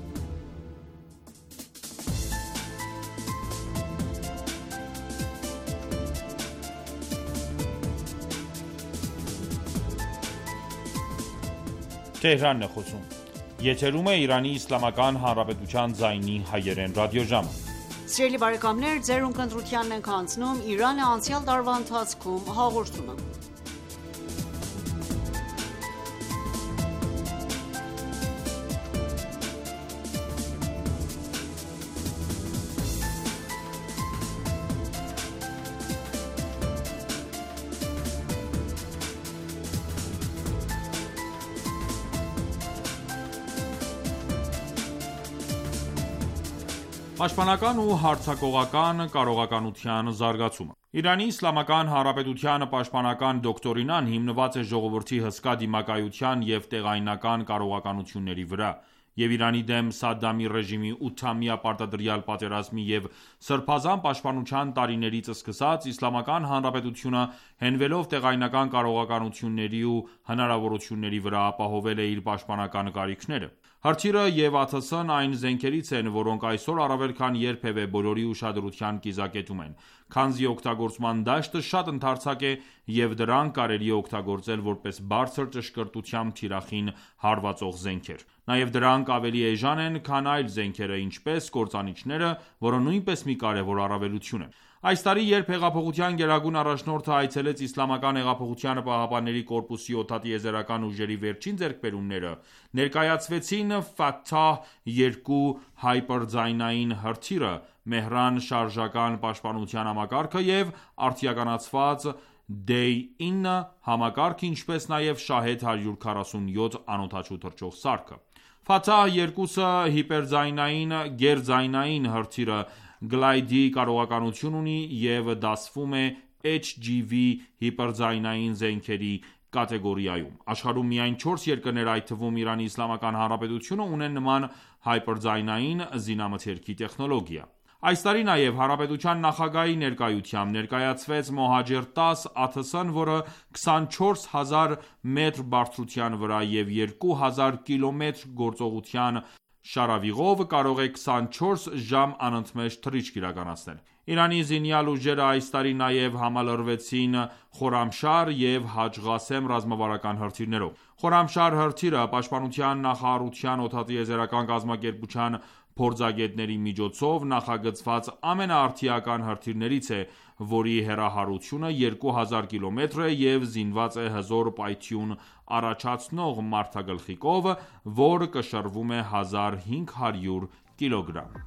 Պաշտպանական ու հարձակողական կարողականության զարգացումը Իրանի Իսլամական Հանրապետության պաշտպանական դոկտրինան հիմնված է ժողովրդի հսկա դիմակայության և տեղայնական կարողականությունների վրա, և Իրանի դեմ Սադամի ռեժիմի ութամյա պարտադրյալ պատերազմի և սրբազան պաշտպանության տարիներից սկսած, Իսլամական Հանրապետությունը հենվելով տեղայնական կարողականությունների ու հնարավորությունների վրա ապահովել է իր պաշտպանական կարիքները։ Հրթիռը և ԱԹՍ-ն այն զենքերից են, որոնք այսօր առավել քան երբևէ բոլորի ուշադրության կիզակետում են, քանզի օգտագործման դաշտը շատ ընդարձակ է և դրանք կարելի է օգտագործել որպես բարձր ճշգրտությամբ թիրախին հարվածող զենքեր։ Նաև դրանք ավելի էժան են, քան այլ զենքերը, ինչպես կործանիչները, որը նույնպես մի կարևոր առավելություն է։ Այս տարի, երբ հեղափոխության գերագույն առաջնորդը այցելեց Իսլամական հեղափոխության պահապանների կորպուսի օդատիեզերական ուժերի վերջին ձեռքբերումները, ներկայացվեցին Ֆաթահ երկու հայպերձայնային հրթիռը, Մեհրան շարժական պաշտպանության համակարգը և արդիականացված Դեյ ինը համակարգը, ինչպես նաև Շահեդ հարյուր քառասունյոթ անօդաչու թռչող սարքը։ Ֆաթահ երկուսը հիպերձայնային գերձայնային հրթիռը գլայդի կարողականություն ունի և դասվում է Էչ Ջի Վի հիպերձայնային զենքերի կատեգորիայում։ Աշխարհում միայն չորս երկրներ, այդ թվում Իրանի Իսլամական Հանրապետությունը, ունեն նման հայպերձայնային զինամթերքի տեխնոլոգիա։ Այս տարի նաև Հանրապետության նախագահի ներկայությամբ ներկայացվեց Մոհաջեր տաս ԱԹՍ-ն, որը քսանչորս հազար մետր բարձրության վրա և երկու հազար կիլոմետր գործողության շարավիղով կարող է քսանչորս ժամ անընդմեջ թռիչք իրականացնել։ Իրանի զինյալ ուժերը այս տարի նաև համալրվեցին Խորամշահր և Հաջ Ղասեմ ռազմավարական հրթիռներով։ Խորամշահր հրթիռը Պաշտպանության նախարարության օդատիեզերական կազմակերպության փորձագետների միջոցով նախագծված ամենաարդիական հրթիռներից է, որի հեռահարությունը երկու հազար կիլոմետր է և զինված է հզոր պայթյուն առաջացնող մարտագլխիկով, որ կշռվում է հազար հինգ հարյուր կիլոգրամ։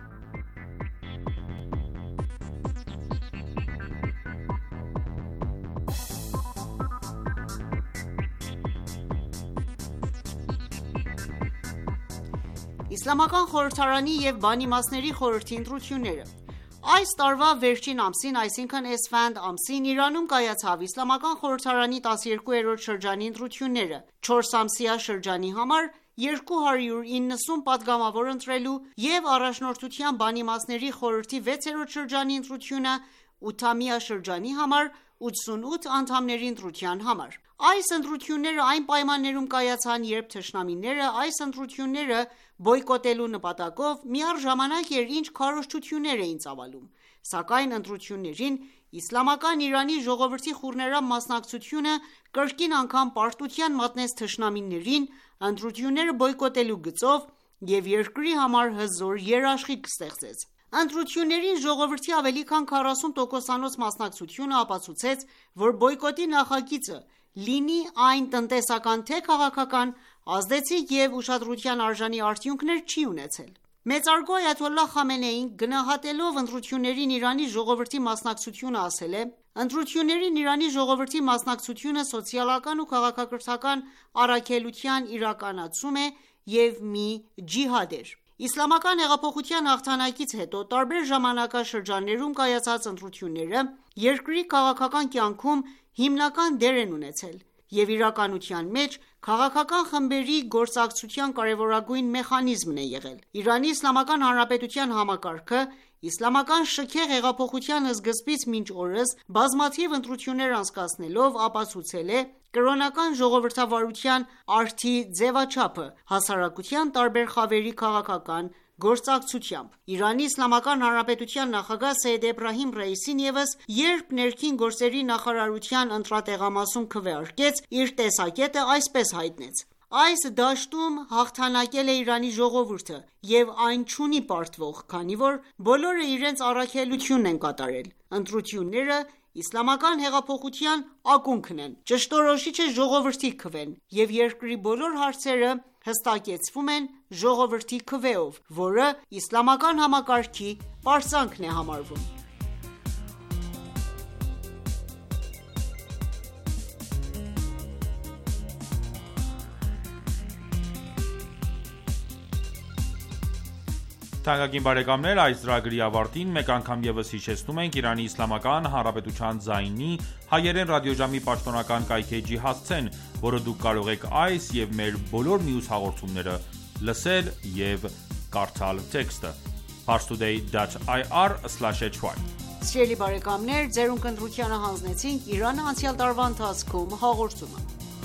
Իսլամական խորհրդարանի և բանիմացների խորհրդի ընտրությունները Այս տարվա վերջին ամսին, այսինքն Էսֆանդ ամսին, Իրանում կայացավ Իսլամական խորհրդարանի տասներկուերորդ շրջանի ընտրությունները։ Չորսամսյա շրջանի համար երկու հարյուր իննսուն պատգամավոր ընտրելու և առաջնորդության բանիմացների խորհրդի վեցերորդ շրջանի ընտրությունը ութամյա շրջանի համար ութսունութ անդամների ընտրության համար։ Այս ընտրությունները այն պայմաններում կայացան, երբ թշնամիները այս ընտրությունները բոյկոտելու նպատակով միառժամանակ երկինչ քարոզչություններ էին ծավալում, սակայն ընտրություններին Իսլամական Իրանի ժողովրդի խուռներամ մասնակցությունը կրկին անգամ պարտության մատնեց թշնամիներին ընտրությունները բոյկոտելու գծով և երկրի համար հզոր երաշխիք ստեղծեց։ Ընտրություններին ժողովրդի ավելի քան քառասուն տոկոսանոց մասնակցությունը ապացուցեց, որ բոյկոտի նախագիծը լինի այն տնտեսական թե քաղաքական, ազդեցիկ և ուշադրության արժանի արդյունքներ չի ունեցել։ Մեծարգո Այաթոլլահ Խամենեին գնահատելով ընտրություններին Իրանի ժողովրդի մասնակցությունը ասել է. «Ընտրություններին Իրանի ժողովրդի մասնակցությունը սոցիալական ու քաղաքակրթական առաքելության իրականացում է և մի ջիհադ էր»։ Իսլամական հեղափոխության հաղթանակից հետո տարբեր ժամանակաշրջաններում կայացած ընտրությունները երկրի քաղաքական կյանքում հիմնական դեր են ունեցել և իրականության մեջ քաղաքական խմբերի գործակցության կարևորագույն մեխանիզմն է եղել։ Իրանի Իսլամական Հանրապետության համակարգը իսլամական շքեղ հեղափոխության սկզբից մինչ օրս բազմաթիվ ընտրություններ անցկացնելով ապացուցել է կրոնական ժողովրդավարության արդի ձևաչափը հասարակության տարբեր խավերի քաղաքական գործակցությամբ։ Իրանի Իսլամական Հանրապետության նախագահ Սեյեդ Էբրահիմ Ռայիսին ևս, երբ ներքին գործերի նախարարության ընտրատեղամասում քվեարկեց, իր տեսակետը այսպես հայտնեց. «Այս դաշտում հաղթանակել է Իրանի ժողովուրդը և այն չունի պարտվող, քանի որ բոլորը իրենց առաքելությունն են կատարել։ Ընտրությունները իսլամական հեղափոխության ակունքն են, ճշտորոշիչ է ժողովրդի քվեն, և երկրի բոլոր հարցերը հստակեցվում են ժողովրդի քվեով, որը իսլամական համակարգի պարծանքն է համարվում»։ Թանկագին բարեկամներ, այս ծրագրի ավարտին մեկ անգամ ևս հիշեցնում ենք Իրանի Իսլամական Հանրապետության ձայնի հայերեն ռադիոժամի պաշտոնական կայքէջի հասցեն, որը դուք կարող եք այս և մեր բոլոր մյուս հաղորդումները լսել և կարդալ տեքստը parstoday dot i r slash h y Սիրելի բարեկամներ, ձերուն կընտրությանը հանձնեցինք Իրանը անցյալ տարվա ընթացքում հաղորդումը։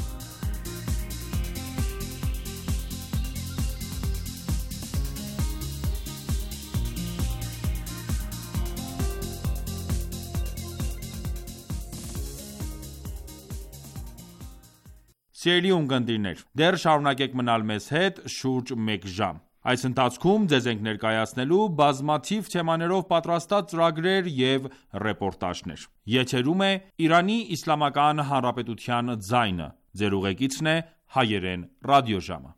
Սիրելի ունկնդիրներ, դեռ շարունակեք մնալ մեզ հետ շուրջ մեկ ժամ։ Այս ընթացքում ձեզ ենք ներկայացնելու բազմաթիվ թեմաներով պատրաստած ծրագրեր և ռեպորտաժներ։ Եթերում է Իրանի Իսլամական Հանրապետության ձայնը։ Ձեր ուղեկիցն է հայերեն ռադիոժամը։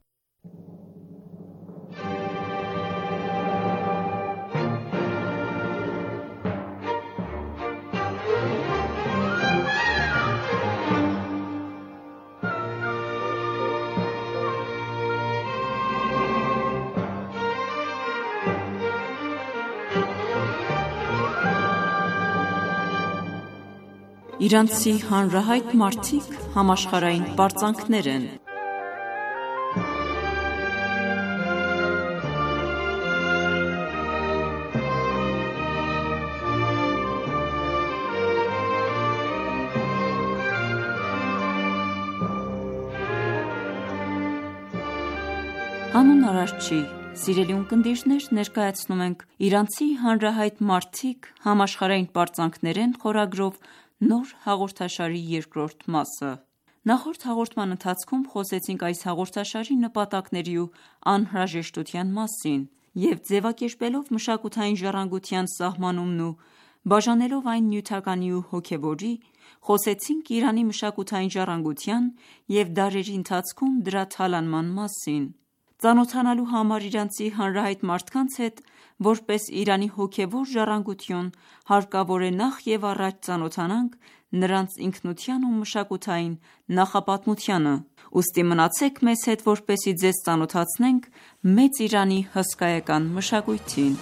Իրանցի հանրահայտ մարդիկ համաշխարհային պարծանքներ են։ Անուն արարչի, Սիրելի ունկնդիրներ, ներկայացնում ենք «Իրանցի հանրահայտ մարդիկ համաշխարհային պարծանքներ» խորագրով նոր հաղորդաշարի երկրորդ մասը։ Նախորդ հաղորդման ընթացքում խոսեցինք այս հաղորդաշարի նպատակների ու անհրաժեշտության մասին և ձևակերպելով մշակութային ժառանգության սահմանումն ու բաժանելով այն նյութականի ու հոգևորի, խոսեցինք Իրանի մշակութային ժառանգության և դարերի ընթացքում դրա թալանման մասին։ Ծանոթանալու համար իրանցի հանրահայտ մարդկանց հետ որպես Իրանի հոգևոր ժառանգություն հարկավոր է նախ և առաջ ծանոթանանք նրանց ինքնության ու մշակութային նախապատմությանը։ Ուստի մնացեք մեզ հետ, որպեսզի ձեզ ծանոթացնենք Մեծ Իրանի հսկայական մշակույթին։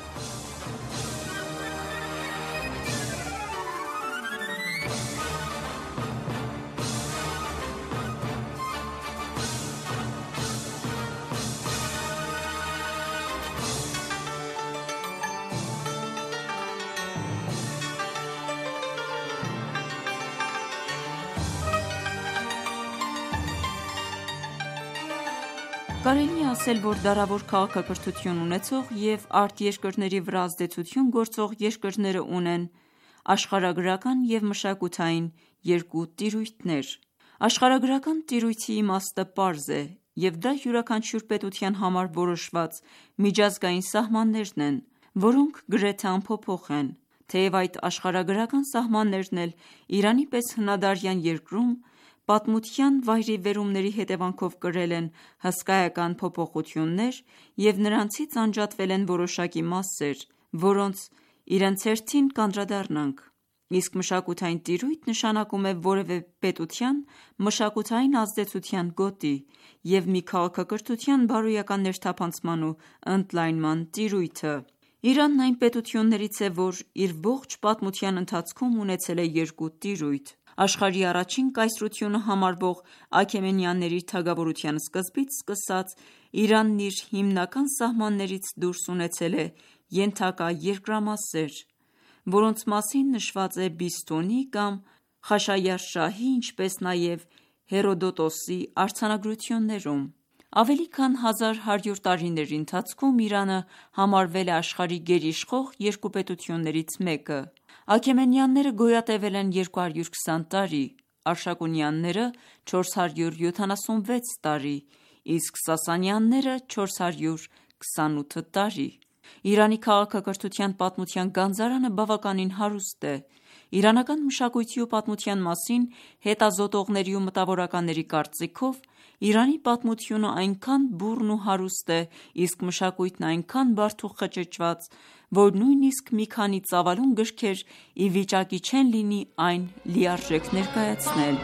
Կարելի է ասել, որ դարավոր քաղաքակրթություն ունեցող և արտերկրների վրա ազդեցություն գործող երկրները ունեն աշխարհագրական և մշակութային երկու տիրույթներ։ Աշխարհագրական տիրույթի իմաստը պարզ է, և դա յուրաքանչյուր պետության համար որոշված միջազգային սահմաններն են, որոնք գրեթե անփոփոխ են։ Թեև այդ աշխարհագրական սահմաններն էլ Իրանի պես հնադարյան երկրում պատմության վայրիվերումների հետևանքով կրել են հսկայական փոփոխություններ և նրանցից անջատվել են որոշակի մասեր, որոնց իրենց հերթին կանդրադառնանք։ Իսկ մշակութային տիրույթ նշանակում է որևէ պետության մշակութային ազդեցության գոտի և մի քաղաքակրթության բարոյական ներթափանցման ու ընդլայնման տիրույթը։ Իրանն այն պետություններից է, որ իր ողջ պատմության ընթացքում ունեցել է երկու տիրույթ։ Աշխարհի առաջին կայսրությունը համարվող Աքեմենյանների թագավորության սկզբից սկսած, Իրանն իր հիմնական սահմաններից դուրս ունեցել է ենթակա երկրամասեր, որոնց մասին նշված է Բիսթունի կամ Խաշայար-Շահի, ինչպես նաև Հերոդոտոսի արձանագրություններում։ Ավելի քան հազար հարյուր տարիների ընթացքում Իրանը համարվել է աշխարհի գերիշխող երկու պետություններից մեկը։ Աքեմենյանները գոյատևել են երկու հարյուր քսան տարի, Արշակունյանները՝ չորս հարյուր յոթանասունվեց տարի, իսկ Սասանյանները՝ չորս հարյուր քսանութ տարի։ Իրանի քաղաքակրթության պատմության գանձարանը բավականին հարուստ է։ Իրանական մշակույթի ու պատմության մասին հետազոտողների ու մտավորականների կարծիքով, Իրանի պատմությունը այնքան բուռն ու հարուստ է, իսկ մշակույթն այնքան բարդ ու խճճված, որ նույնիսկ մի քանի ծավալուն գրքեր ի վիճակի չեն լինի այն լիարժեք ներկայացնել։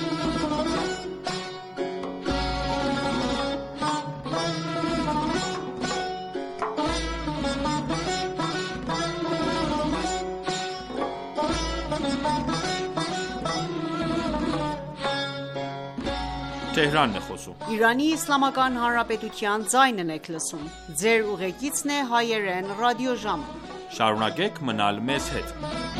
Իրանի Իսլամական Հանրապետության ձայնն եք լսում։ Ձեր ուղեկիցն է հայերեն ռադիոժամը։ Շարունակեք մնալ մեզ հետ։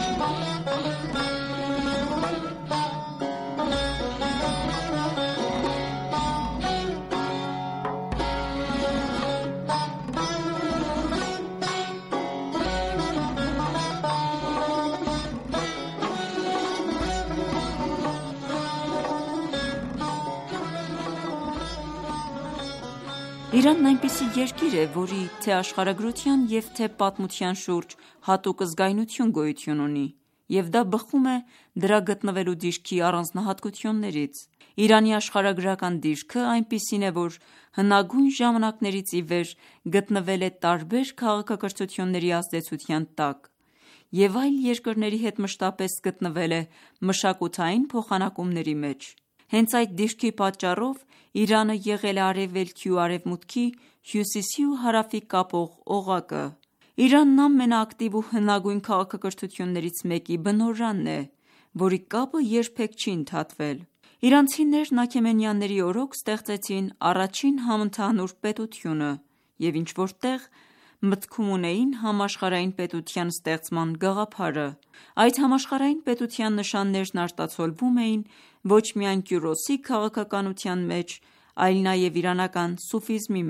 Իրանն այնպիսի երկիր է, որի թե աշխարհագրության և թե պատմության շուրջ հատուկ զգայնություն գոյություն ունի, և դա բխում է դրա գտնվելու դիրքի առանձնահատկություններից։ Իրանի աշխարհագրական դիրքը այնպիսին է, որ հնագույն ժամանակներից ի վեր գտնվել է տարբեր քաղաքակրթությունների ազդեցության տակ և այլ երկրների հետ մշտապես գտնվել է մշակութային փոխանակումների մեջ։ Հենց այդ դիրքի պատճառով Իրանը եղել է արևելքի ու արևմուտքի, հյուսիսի ու հարավի կապող օղակը։ Իրանն ամենաակտիվ ու հնագույն քաղաքակրթություններից մեկի բնօրանն է, որի կապը երբեք չի ընդհատվել։ Իրանցիներն Աքեմենյանների օրոք ստեղծեցին առաջին համընդհանուր պետությունը և ինչ-որ տեղ մտքում ունեին համաշխարհային պետության ստեղծման գաղափարը։ Այդ համաշխարհային պետության նշաններն արտացոլվում էին ոչ միայն Կյուրոսի քաղաքականության մեջ, այլ նաև իրանական սուֆիզմի մեջ։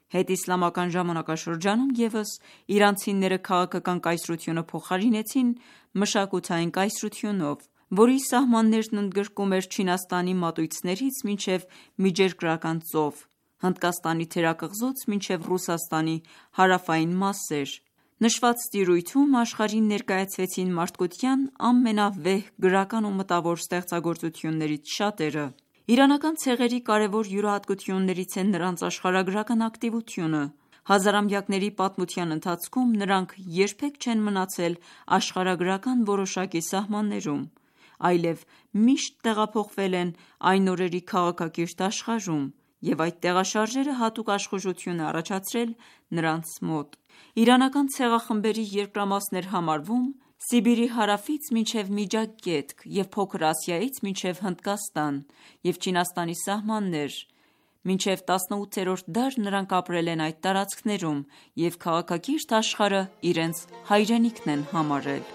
Հետիսլամական ժամանակաշրջանում ևս իրանցիները քաղաքական կայսրությունը փոխարինեցին մշակութային կայսրությունով, որի սահմաններն ընդգրկում էր Չինաստանի մատույցներից մինչև Միջերկրական ծով, Հնդկաստանի թերակղզուց մինչև Ռուսաստանի հարավային մասեր։ Նշված տիրույթում աշխարհին ներկայացվեցին մարդկության ամենավեհ գրական ու մտավոր ստեղծագործություններից շատերը։ Իրանական ցեղերի կարևոր յուրահատկություններից է նրանց աշխարհագրական ակտիվությունը։ Հազարամյակների պատմության ընթացքում նրանք երբեք չեն մնացել աշխարհագրական որոշակի սահմաններում, այլև միշտ տեղափոխվել են այն օրերի քաղաքակիրթ աշխարհում, և այդ տեղաշարժերը հատուկ աշխուժություն է առաջացրել նրանց մոտ։ Իրանական ցեղախմբերի երկրամասն էր համարվում Սիբիրի հարավից մինչև Միջագետք և Փոքր Ասիայից մինչև Հնդկաստան և Չինաստանի սահմաններ։ Մինչև տասնութերորդ դար նրանք ապրել են այդ տարածքներում և քաղաքակիրթ աշխարհը իրենց հայրենիքն են համարել։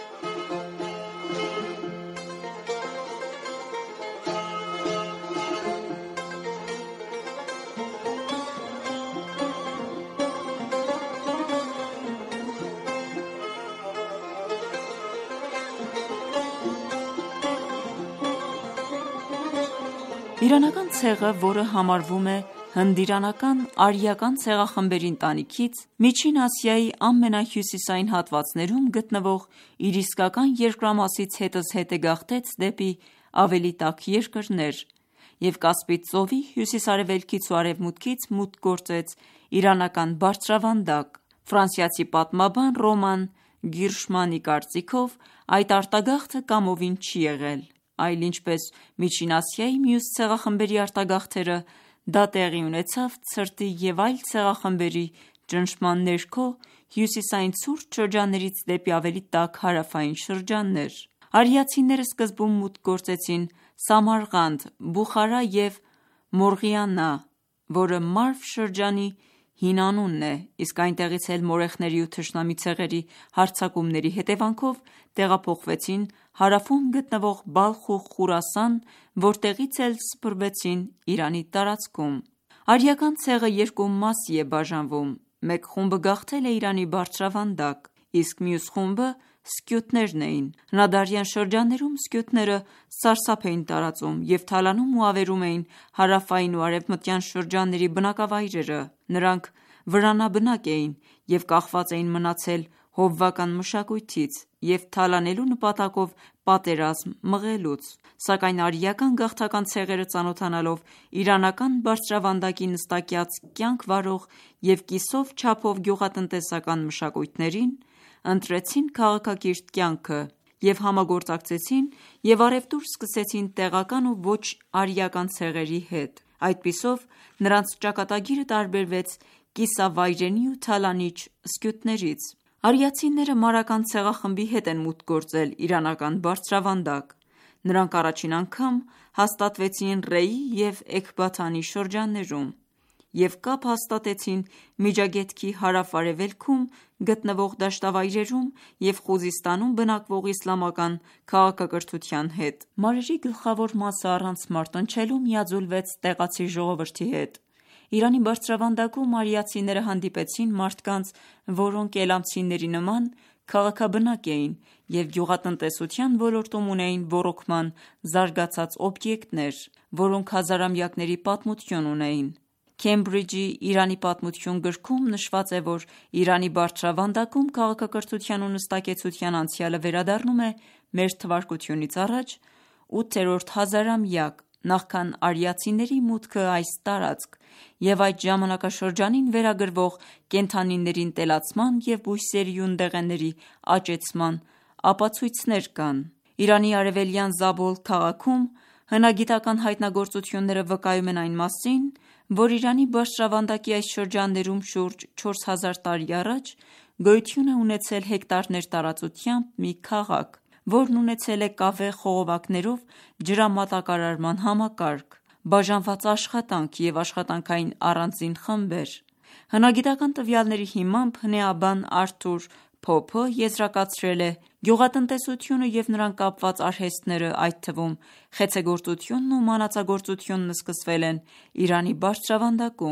Իրանական ցեղը, որը համարվում է հնդիրանական արիական ցեղախմբերի ընտանիքից, Միջին Ասիայի ամենահյուսիսային հատվածներում գտնվող իր իսկական երկրամասից հետզհետե գաղթեց դեպի ավելի տաք երկրներ և Կասպից ծովի հյուսիս-արևելքից ու արևմուտքից մուտք գործեց իրանական բարձրավանդակ։ Ֆրանսիացի պատմաբան Ռոման Գիրշմանի կարծիքով, այդ արտագաղթը կամովին չի եղել, այլ ինչպես Միջին Ասիայի մյուս ցեղախմբերի արտագաղթերը, դա տեղի ունեցավ ցրտի և այլ ցեղախմբերի ճնշման ներքո հյուսիսային ցուրտ շրջաններից դեպի ավելի տաք հարավային շրջաններ։ Արիացիները սկզբում մուտք գործեցին Սամարղանդ, Բուխարա և Մորղիանա, որը Մարվ շրջանի հին անունն է, իսկ այնտեղից էլ մորեխների ու թշնամի ցեղերի հարձակումների հետևանքով տեղափոխվեցին հարավում գտնվող Բալխ ու Խուրասան, որտեղից էլ սփռվեցին Իրանի տարածքում։ Արիական ցեղը երկու մասի է բաժանվում. մեկ խումբը գաղթել է Իրանի բարձրավանդակ, իսկ մյուս խումբը սկյութներն էին։ Հնադարյան շրջաններում սկյութները սարսափ էին տարածում և թալանում ու ավերում էին հարավային ու արևմտյան շրջանների բնակավայրերը։ Նրանք վրանաբնակ էին և կախված էին մնացել հովվական մշակույթից և թալանելու նպատակով պատերազմ մղելուց։ Սակայն արիական գաղթական ցեղերը ծանոթանալով իրանական բարձրավանդակի նստակյաց կյանք վարող և կիսով չափով գյուղատնտեսական մշակույթներին, ընտրեցին քաղաքակիրթ կյանքը և համագործակցեցին և առևտուր սկսեցին տեղական ու ոչ արիական ցեղերի հետ։ Այդպիսով նրանց ճակատագիրը տարբերվեց կիսավայրենի ու թալանիչ սկյութներից։ Արիացիները մարական ցեղախմբի հետ են մուտք գործել իրանական բարձրավանդակ։ Նրանք առաջին անգամ հաստատվեցին Ռեի և Էքբաթանի շրջաններում և կապ հաստատեցին Միջագետքի հարավ-արևելքում գտնվող դաշտավայրերում և Խուզիստանում բնակվող իսլամական քաղաքակրթության հետ։ Մարերի գլխավոր մասը առանց մարտնչելու միաձուլվեց տեղացի ժողովրդի հետ։ Իրանի բարձրավանդակում արիացիները հանդիպեցին մարդկանց, որոնք էլամցիների նման քաղաքաբնակ էին և գյուղատնտեսության ոլորտում ունեին ոռոգման զարգացած օբյեկտներ, որոնք հազարամյակների պատմություն ունեին։ Քեմբրիջի «Իրանի պատմություն» գրքում նշված է, որ Իրանի բարձրավանդակում քաղաքակրթության ու նստակեցության անցյալը վերադառնում է մ.թ.ա. ութերորդ հազարամյակ, նախքան արիացիների մուտքը այս տարածք, և այդ ժամանակաշրջանին վերագրվող կենդանիների ընտելացման և բույսերի ու ընդեղենների աճեցման ապացույցներ կան։ Իրանի արևելյան Զաբոլ քաղաքում հնագիտական հայտնագործությունները վկայում են այն մասին, որ Իրանի բարձրավանդակի այս շրջաններում շուրջ չորս հազար տարի առաջ գոյություն է ունեցել հեկտարներ տարածությամբ մի քաղաք, որն ունեցել է կավե խողովակներով ջրամատակարարման համակարգ, բաժանված աշխատանք և աշխատանքային առանձին խմբեր։ Հնագիտական տվյալների հիմամբ հնեաբան Արթուր Փոփը եզրակացրել է. «Գյուղատնտեսությունը և նրան կապված արհեստները, այդ թվում խեցեգործությունն ու մանածագործությունն սկսվել են Իրանի բարձրավանդակում։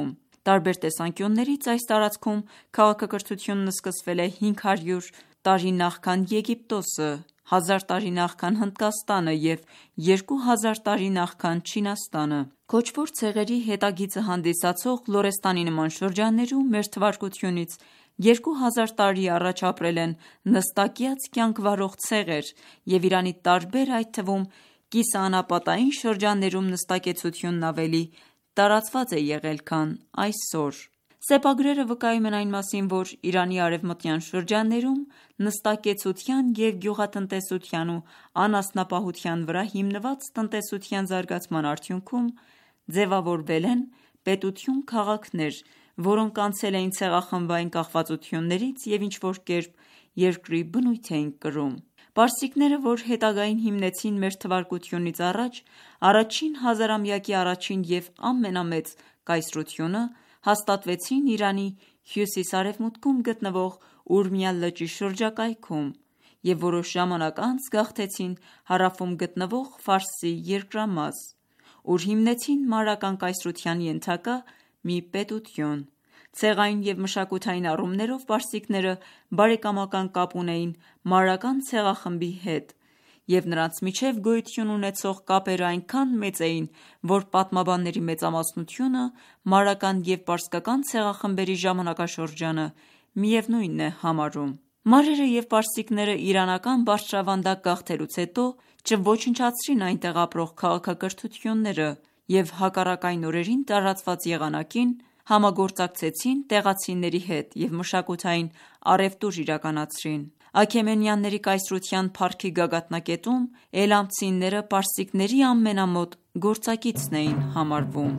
Տարբեր տեսանկյուններից այս տարածքում քաղաքակրթությունն սկսվել է հինգ հարյուր տարի նախքան Եգիպտոսը, հազար տարի նախքան Հնդկաստանը և երկու հազար տարի նախքան Չինաստանը։ Քոչվոր ցեղերի հետագիծը հանդիսացող Լորեստանի նման շրջաններում մեր թվարկությունից երկու հազար տարի առաջ ապրել են նստակյաց կյանք վարող ցեղեր և Իրանի տարբեր, այդ թվում կիսաանապատային շրջաններում նստակեցությունն ավելի տարածված է եղել, քան այսօր։ Սեպագրերը վկայում են այն մասին, որ Իրանի արևմտյան շրջաններում նստակեցության և գյուղատնտեսության ու անասնապահության վրա հիմնված տնտեսության զարգացման արդյունքում ձևավորվել են պետություն-քաղաքներ, որոնք անցել էին ցեղախմբային կախվածություններից և ինչ-որ կերպ երկրի բնույթ էին կրում։ Պարսիկները, որ հետագային հիմնեցին մեր թվարկությունից առաջ առաջին հազարամյակի առաջին և ամենամեծ կայսրությունը, հաստատվեցին Իրանի հյուսիս-արևմուտքում գտնվող Ուրմիա լճի շրջակայքում և որոշ ժամանակ անց գաղթեցին հարավում գտնվող Ֆարսի երկրամաս, ուր հիմնեցին մարրական կայսրության ենթակա մի պետություն։ Ցեղային և մշակութային առումներով պարսիկները բարեկամական կապ ունեին մարական ցեղախմբի հետ, և նրանց միջև գոյություն ունեցող կապերը այնքան մեծ էին, որ պատմաբանների մեծամասնությունը մարական և պարսկական ցեղախմբերի ժամանակաշրջանը միևնույնն է համարում։ Մարերը և պարսիկները իրանական բարձրավանդակ գաղթելուց հետո չոչնչացրին այնտեղ ապրող քաղաքակրթությունները և հակառակ այն օրերին տարածված եղանակին, համագործակցեցին տեղացիների հետ և մշակութային առևտուր իրականացրին։ Աքեմենյանների կայսրության փառքի գագաթնակետում էլամցիները պարսիկների ամենամոտ գործակիցն էին համարվում։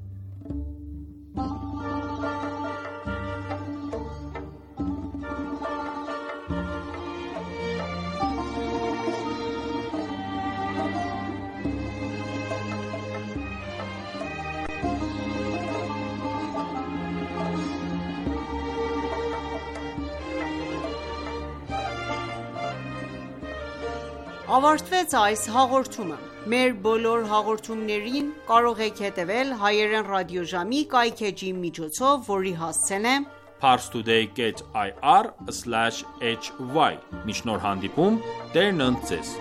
Ավարտվեց այս հաղորդումը։ Մեր բոլոր հաղորդումներին կարող եք հետևել հայերեն ռադիոժամի կայքէջի միջոցով, որի հասցեն է parstoday dot i r slash h y։ Մինչ նոր հանդիպում, Տերն ընդ ձեզ։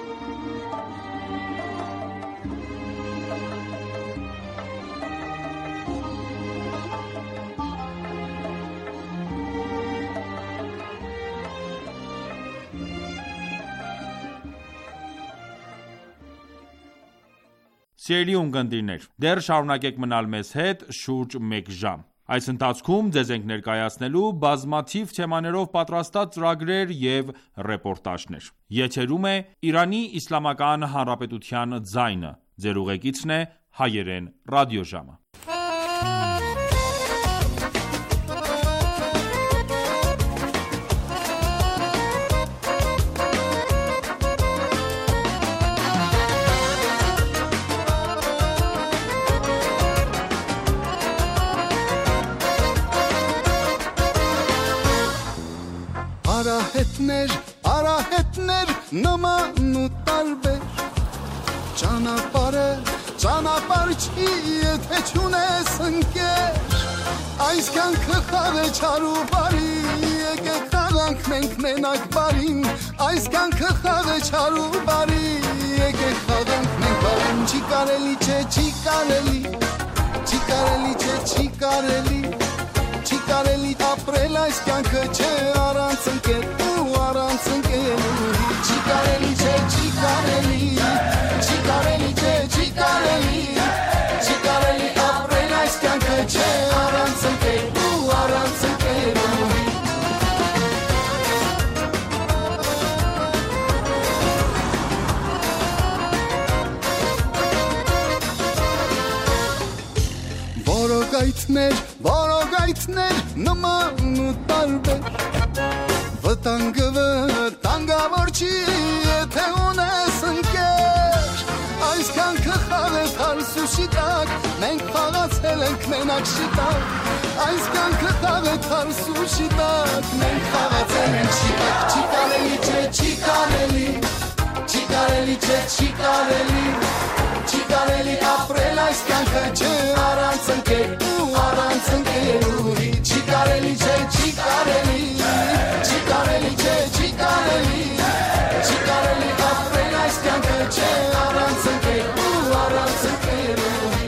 Սիրելի ունկնդիրներ, դեռ շարունակեք մնալ մեզ հետ շուրջ մեկ ժամ։ Այս ընթացքում ձեզ ենք ներկայացնելու բազմաթիվ թեմաներով պատրաստած ծրագրեր և ռեպորտաժներ։ Եթերում է Իրանի Իսլամական Հանրապետության ձայնը։ Ձեր ուղեկիցն է հայերեն ռադիոժամը։ Արահետներ, արահետներ, նման ու տարբեր, ճանապարհը, ճանապարհ չի, եթե չունես ընկեր, այս կյանքը խաղ է չար ու բարի, եկեք խաղանք մենք մենակ բարին, այս կյանքը խաղ է չար ու բարի, եկեք խաղանք մենք բարին, չի կարելի չէ, չի կարելի, չի կարելի չէ, չի կարելի, չի կարելի ապրել այս կյանքը չէ առանց ընկեր ու առանց ընկերու, չի կարելի չէ, չի կարելի, չի կարելի չէ, չի կարելի, չի կարելի ապրել այս կյանքը չէ առանց ընկեր ու առանց ընկերու։ Որոգայթներ, որոգայթներ, նման ու տարբեր, վտանգը վտանգավոր չի, եթե ունես ընկեր, այս կյանքը խաղ է թարս ու շիտակ, մենք խաղացել ենք մենակ շիտակ, այս կյանքը խաղ է թարս ու շիտակ, մենք խաղացել ենք շիտակ, չի կարելի չէ, չի կարելի, չի կարելի չէ, չի կարելի, Չի կարելի ապրել այս կյանքը չէ առանց ընկեր ու առանց ընկերուհի Չի կարելի չէ, չի կարելի Չի կարելի չէ, չի կարելի Չի կարելի ապրել այս կյանքը չէ առանց ընկեր ու առանց ընկերուհի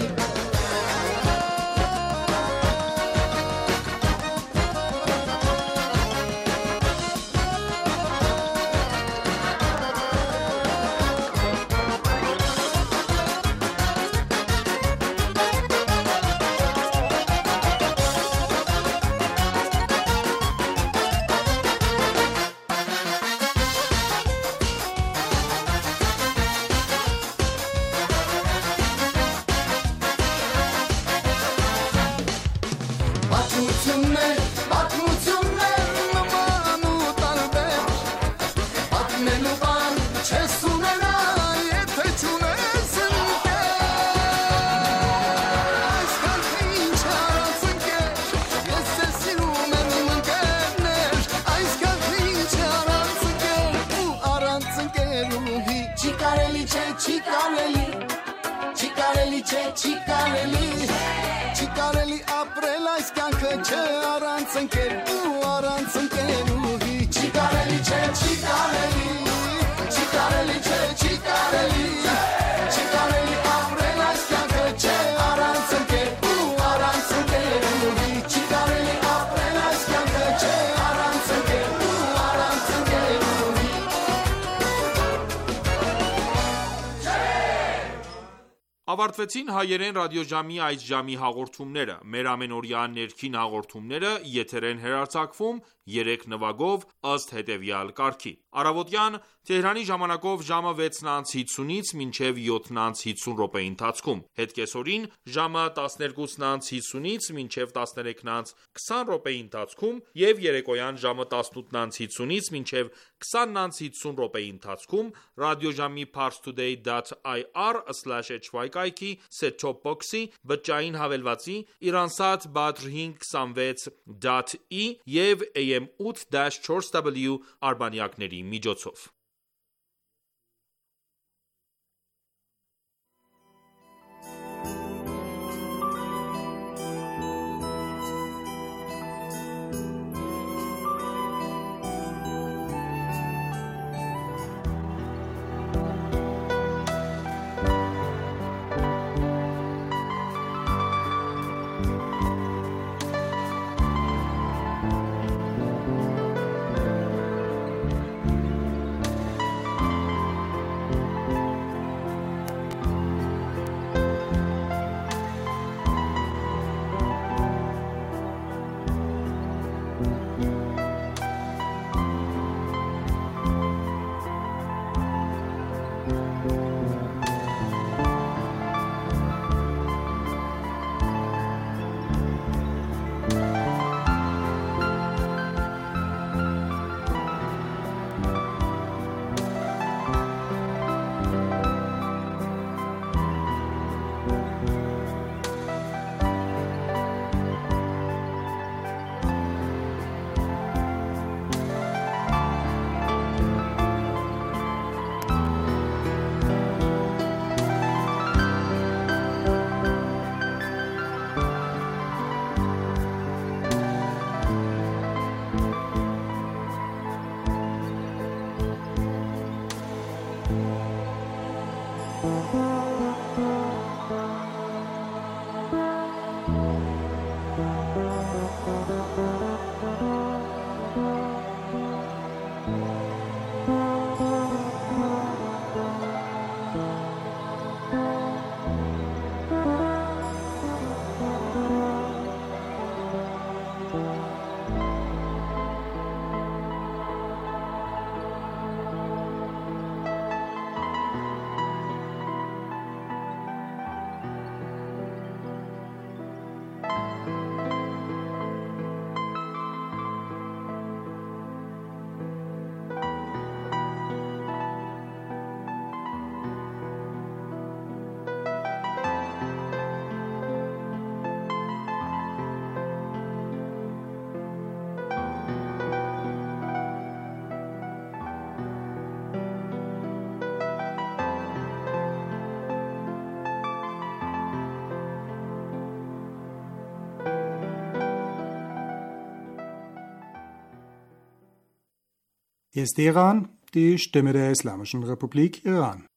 Չի կարելի ապրել այս կյանքը չէ առանց ընկեր ու առանց ընկերուհի Չի կարելի չէ, չի կարելի Չի կարելի չէ, չի կարելի Չի կարելի ապրել այս կյանքը չէ առանց ընկեր ու առանց ընկերուհի Չի կարելի ապրել այս կյանքը չէ առանց ընկեր ու առանց ընկերուհի Ավարտվեցին հայերեն ռադիոժամի այս ժամի հաղորդումները։ Մեր ամենօրյա ներքին հաղորդումները եթեր են հեռարձակվում երեք նվագով ըստ հետևյալ կարգի։ Առավոտյան Թեհրանի ժամանակով ժամը վեցն անց հիսունից մինչև յոթն անց հիսուն րոպեի ընթացքում, հետկեսօրին ժամը տասներկուսն անց հիսունից մինչև տասներեքն անց քսան րոպեի ընթացքում և երեկոյան ժամը տասնութն անց հիսունից մինչև քսանն անց հիսուն րոպեի ընթացքում ռադիոժամի parstoday dot i r slash h y կայքի set-top box-ի, բջջային հավելվածի, Iransat Badr հինգ քսանվեց dot i և A M ութ չորս W արբանյակների միջոցով։ Hier ist Iran, die Stimme der Islamischen Republik Iran.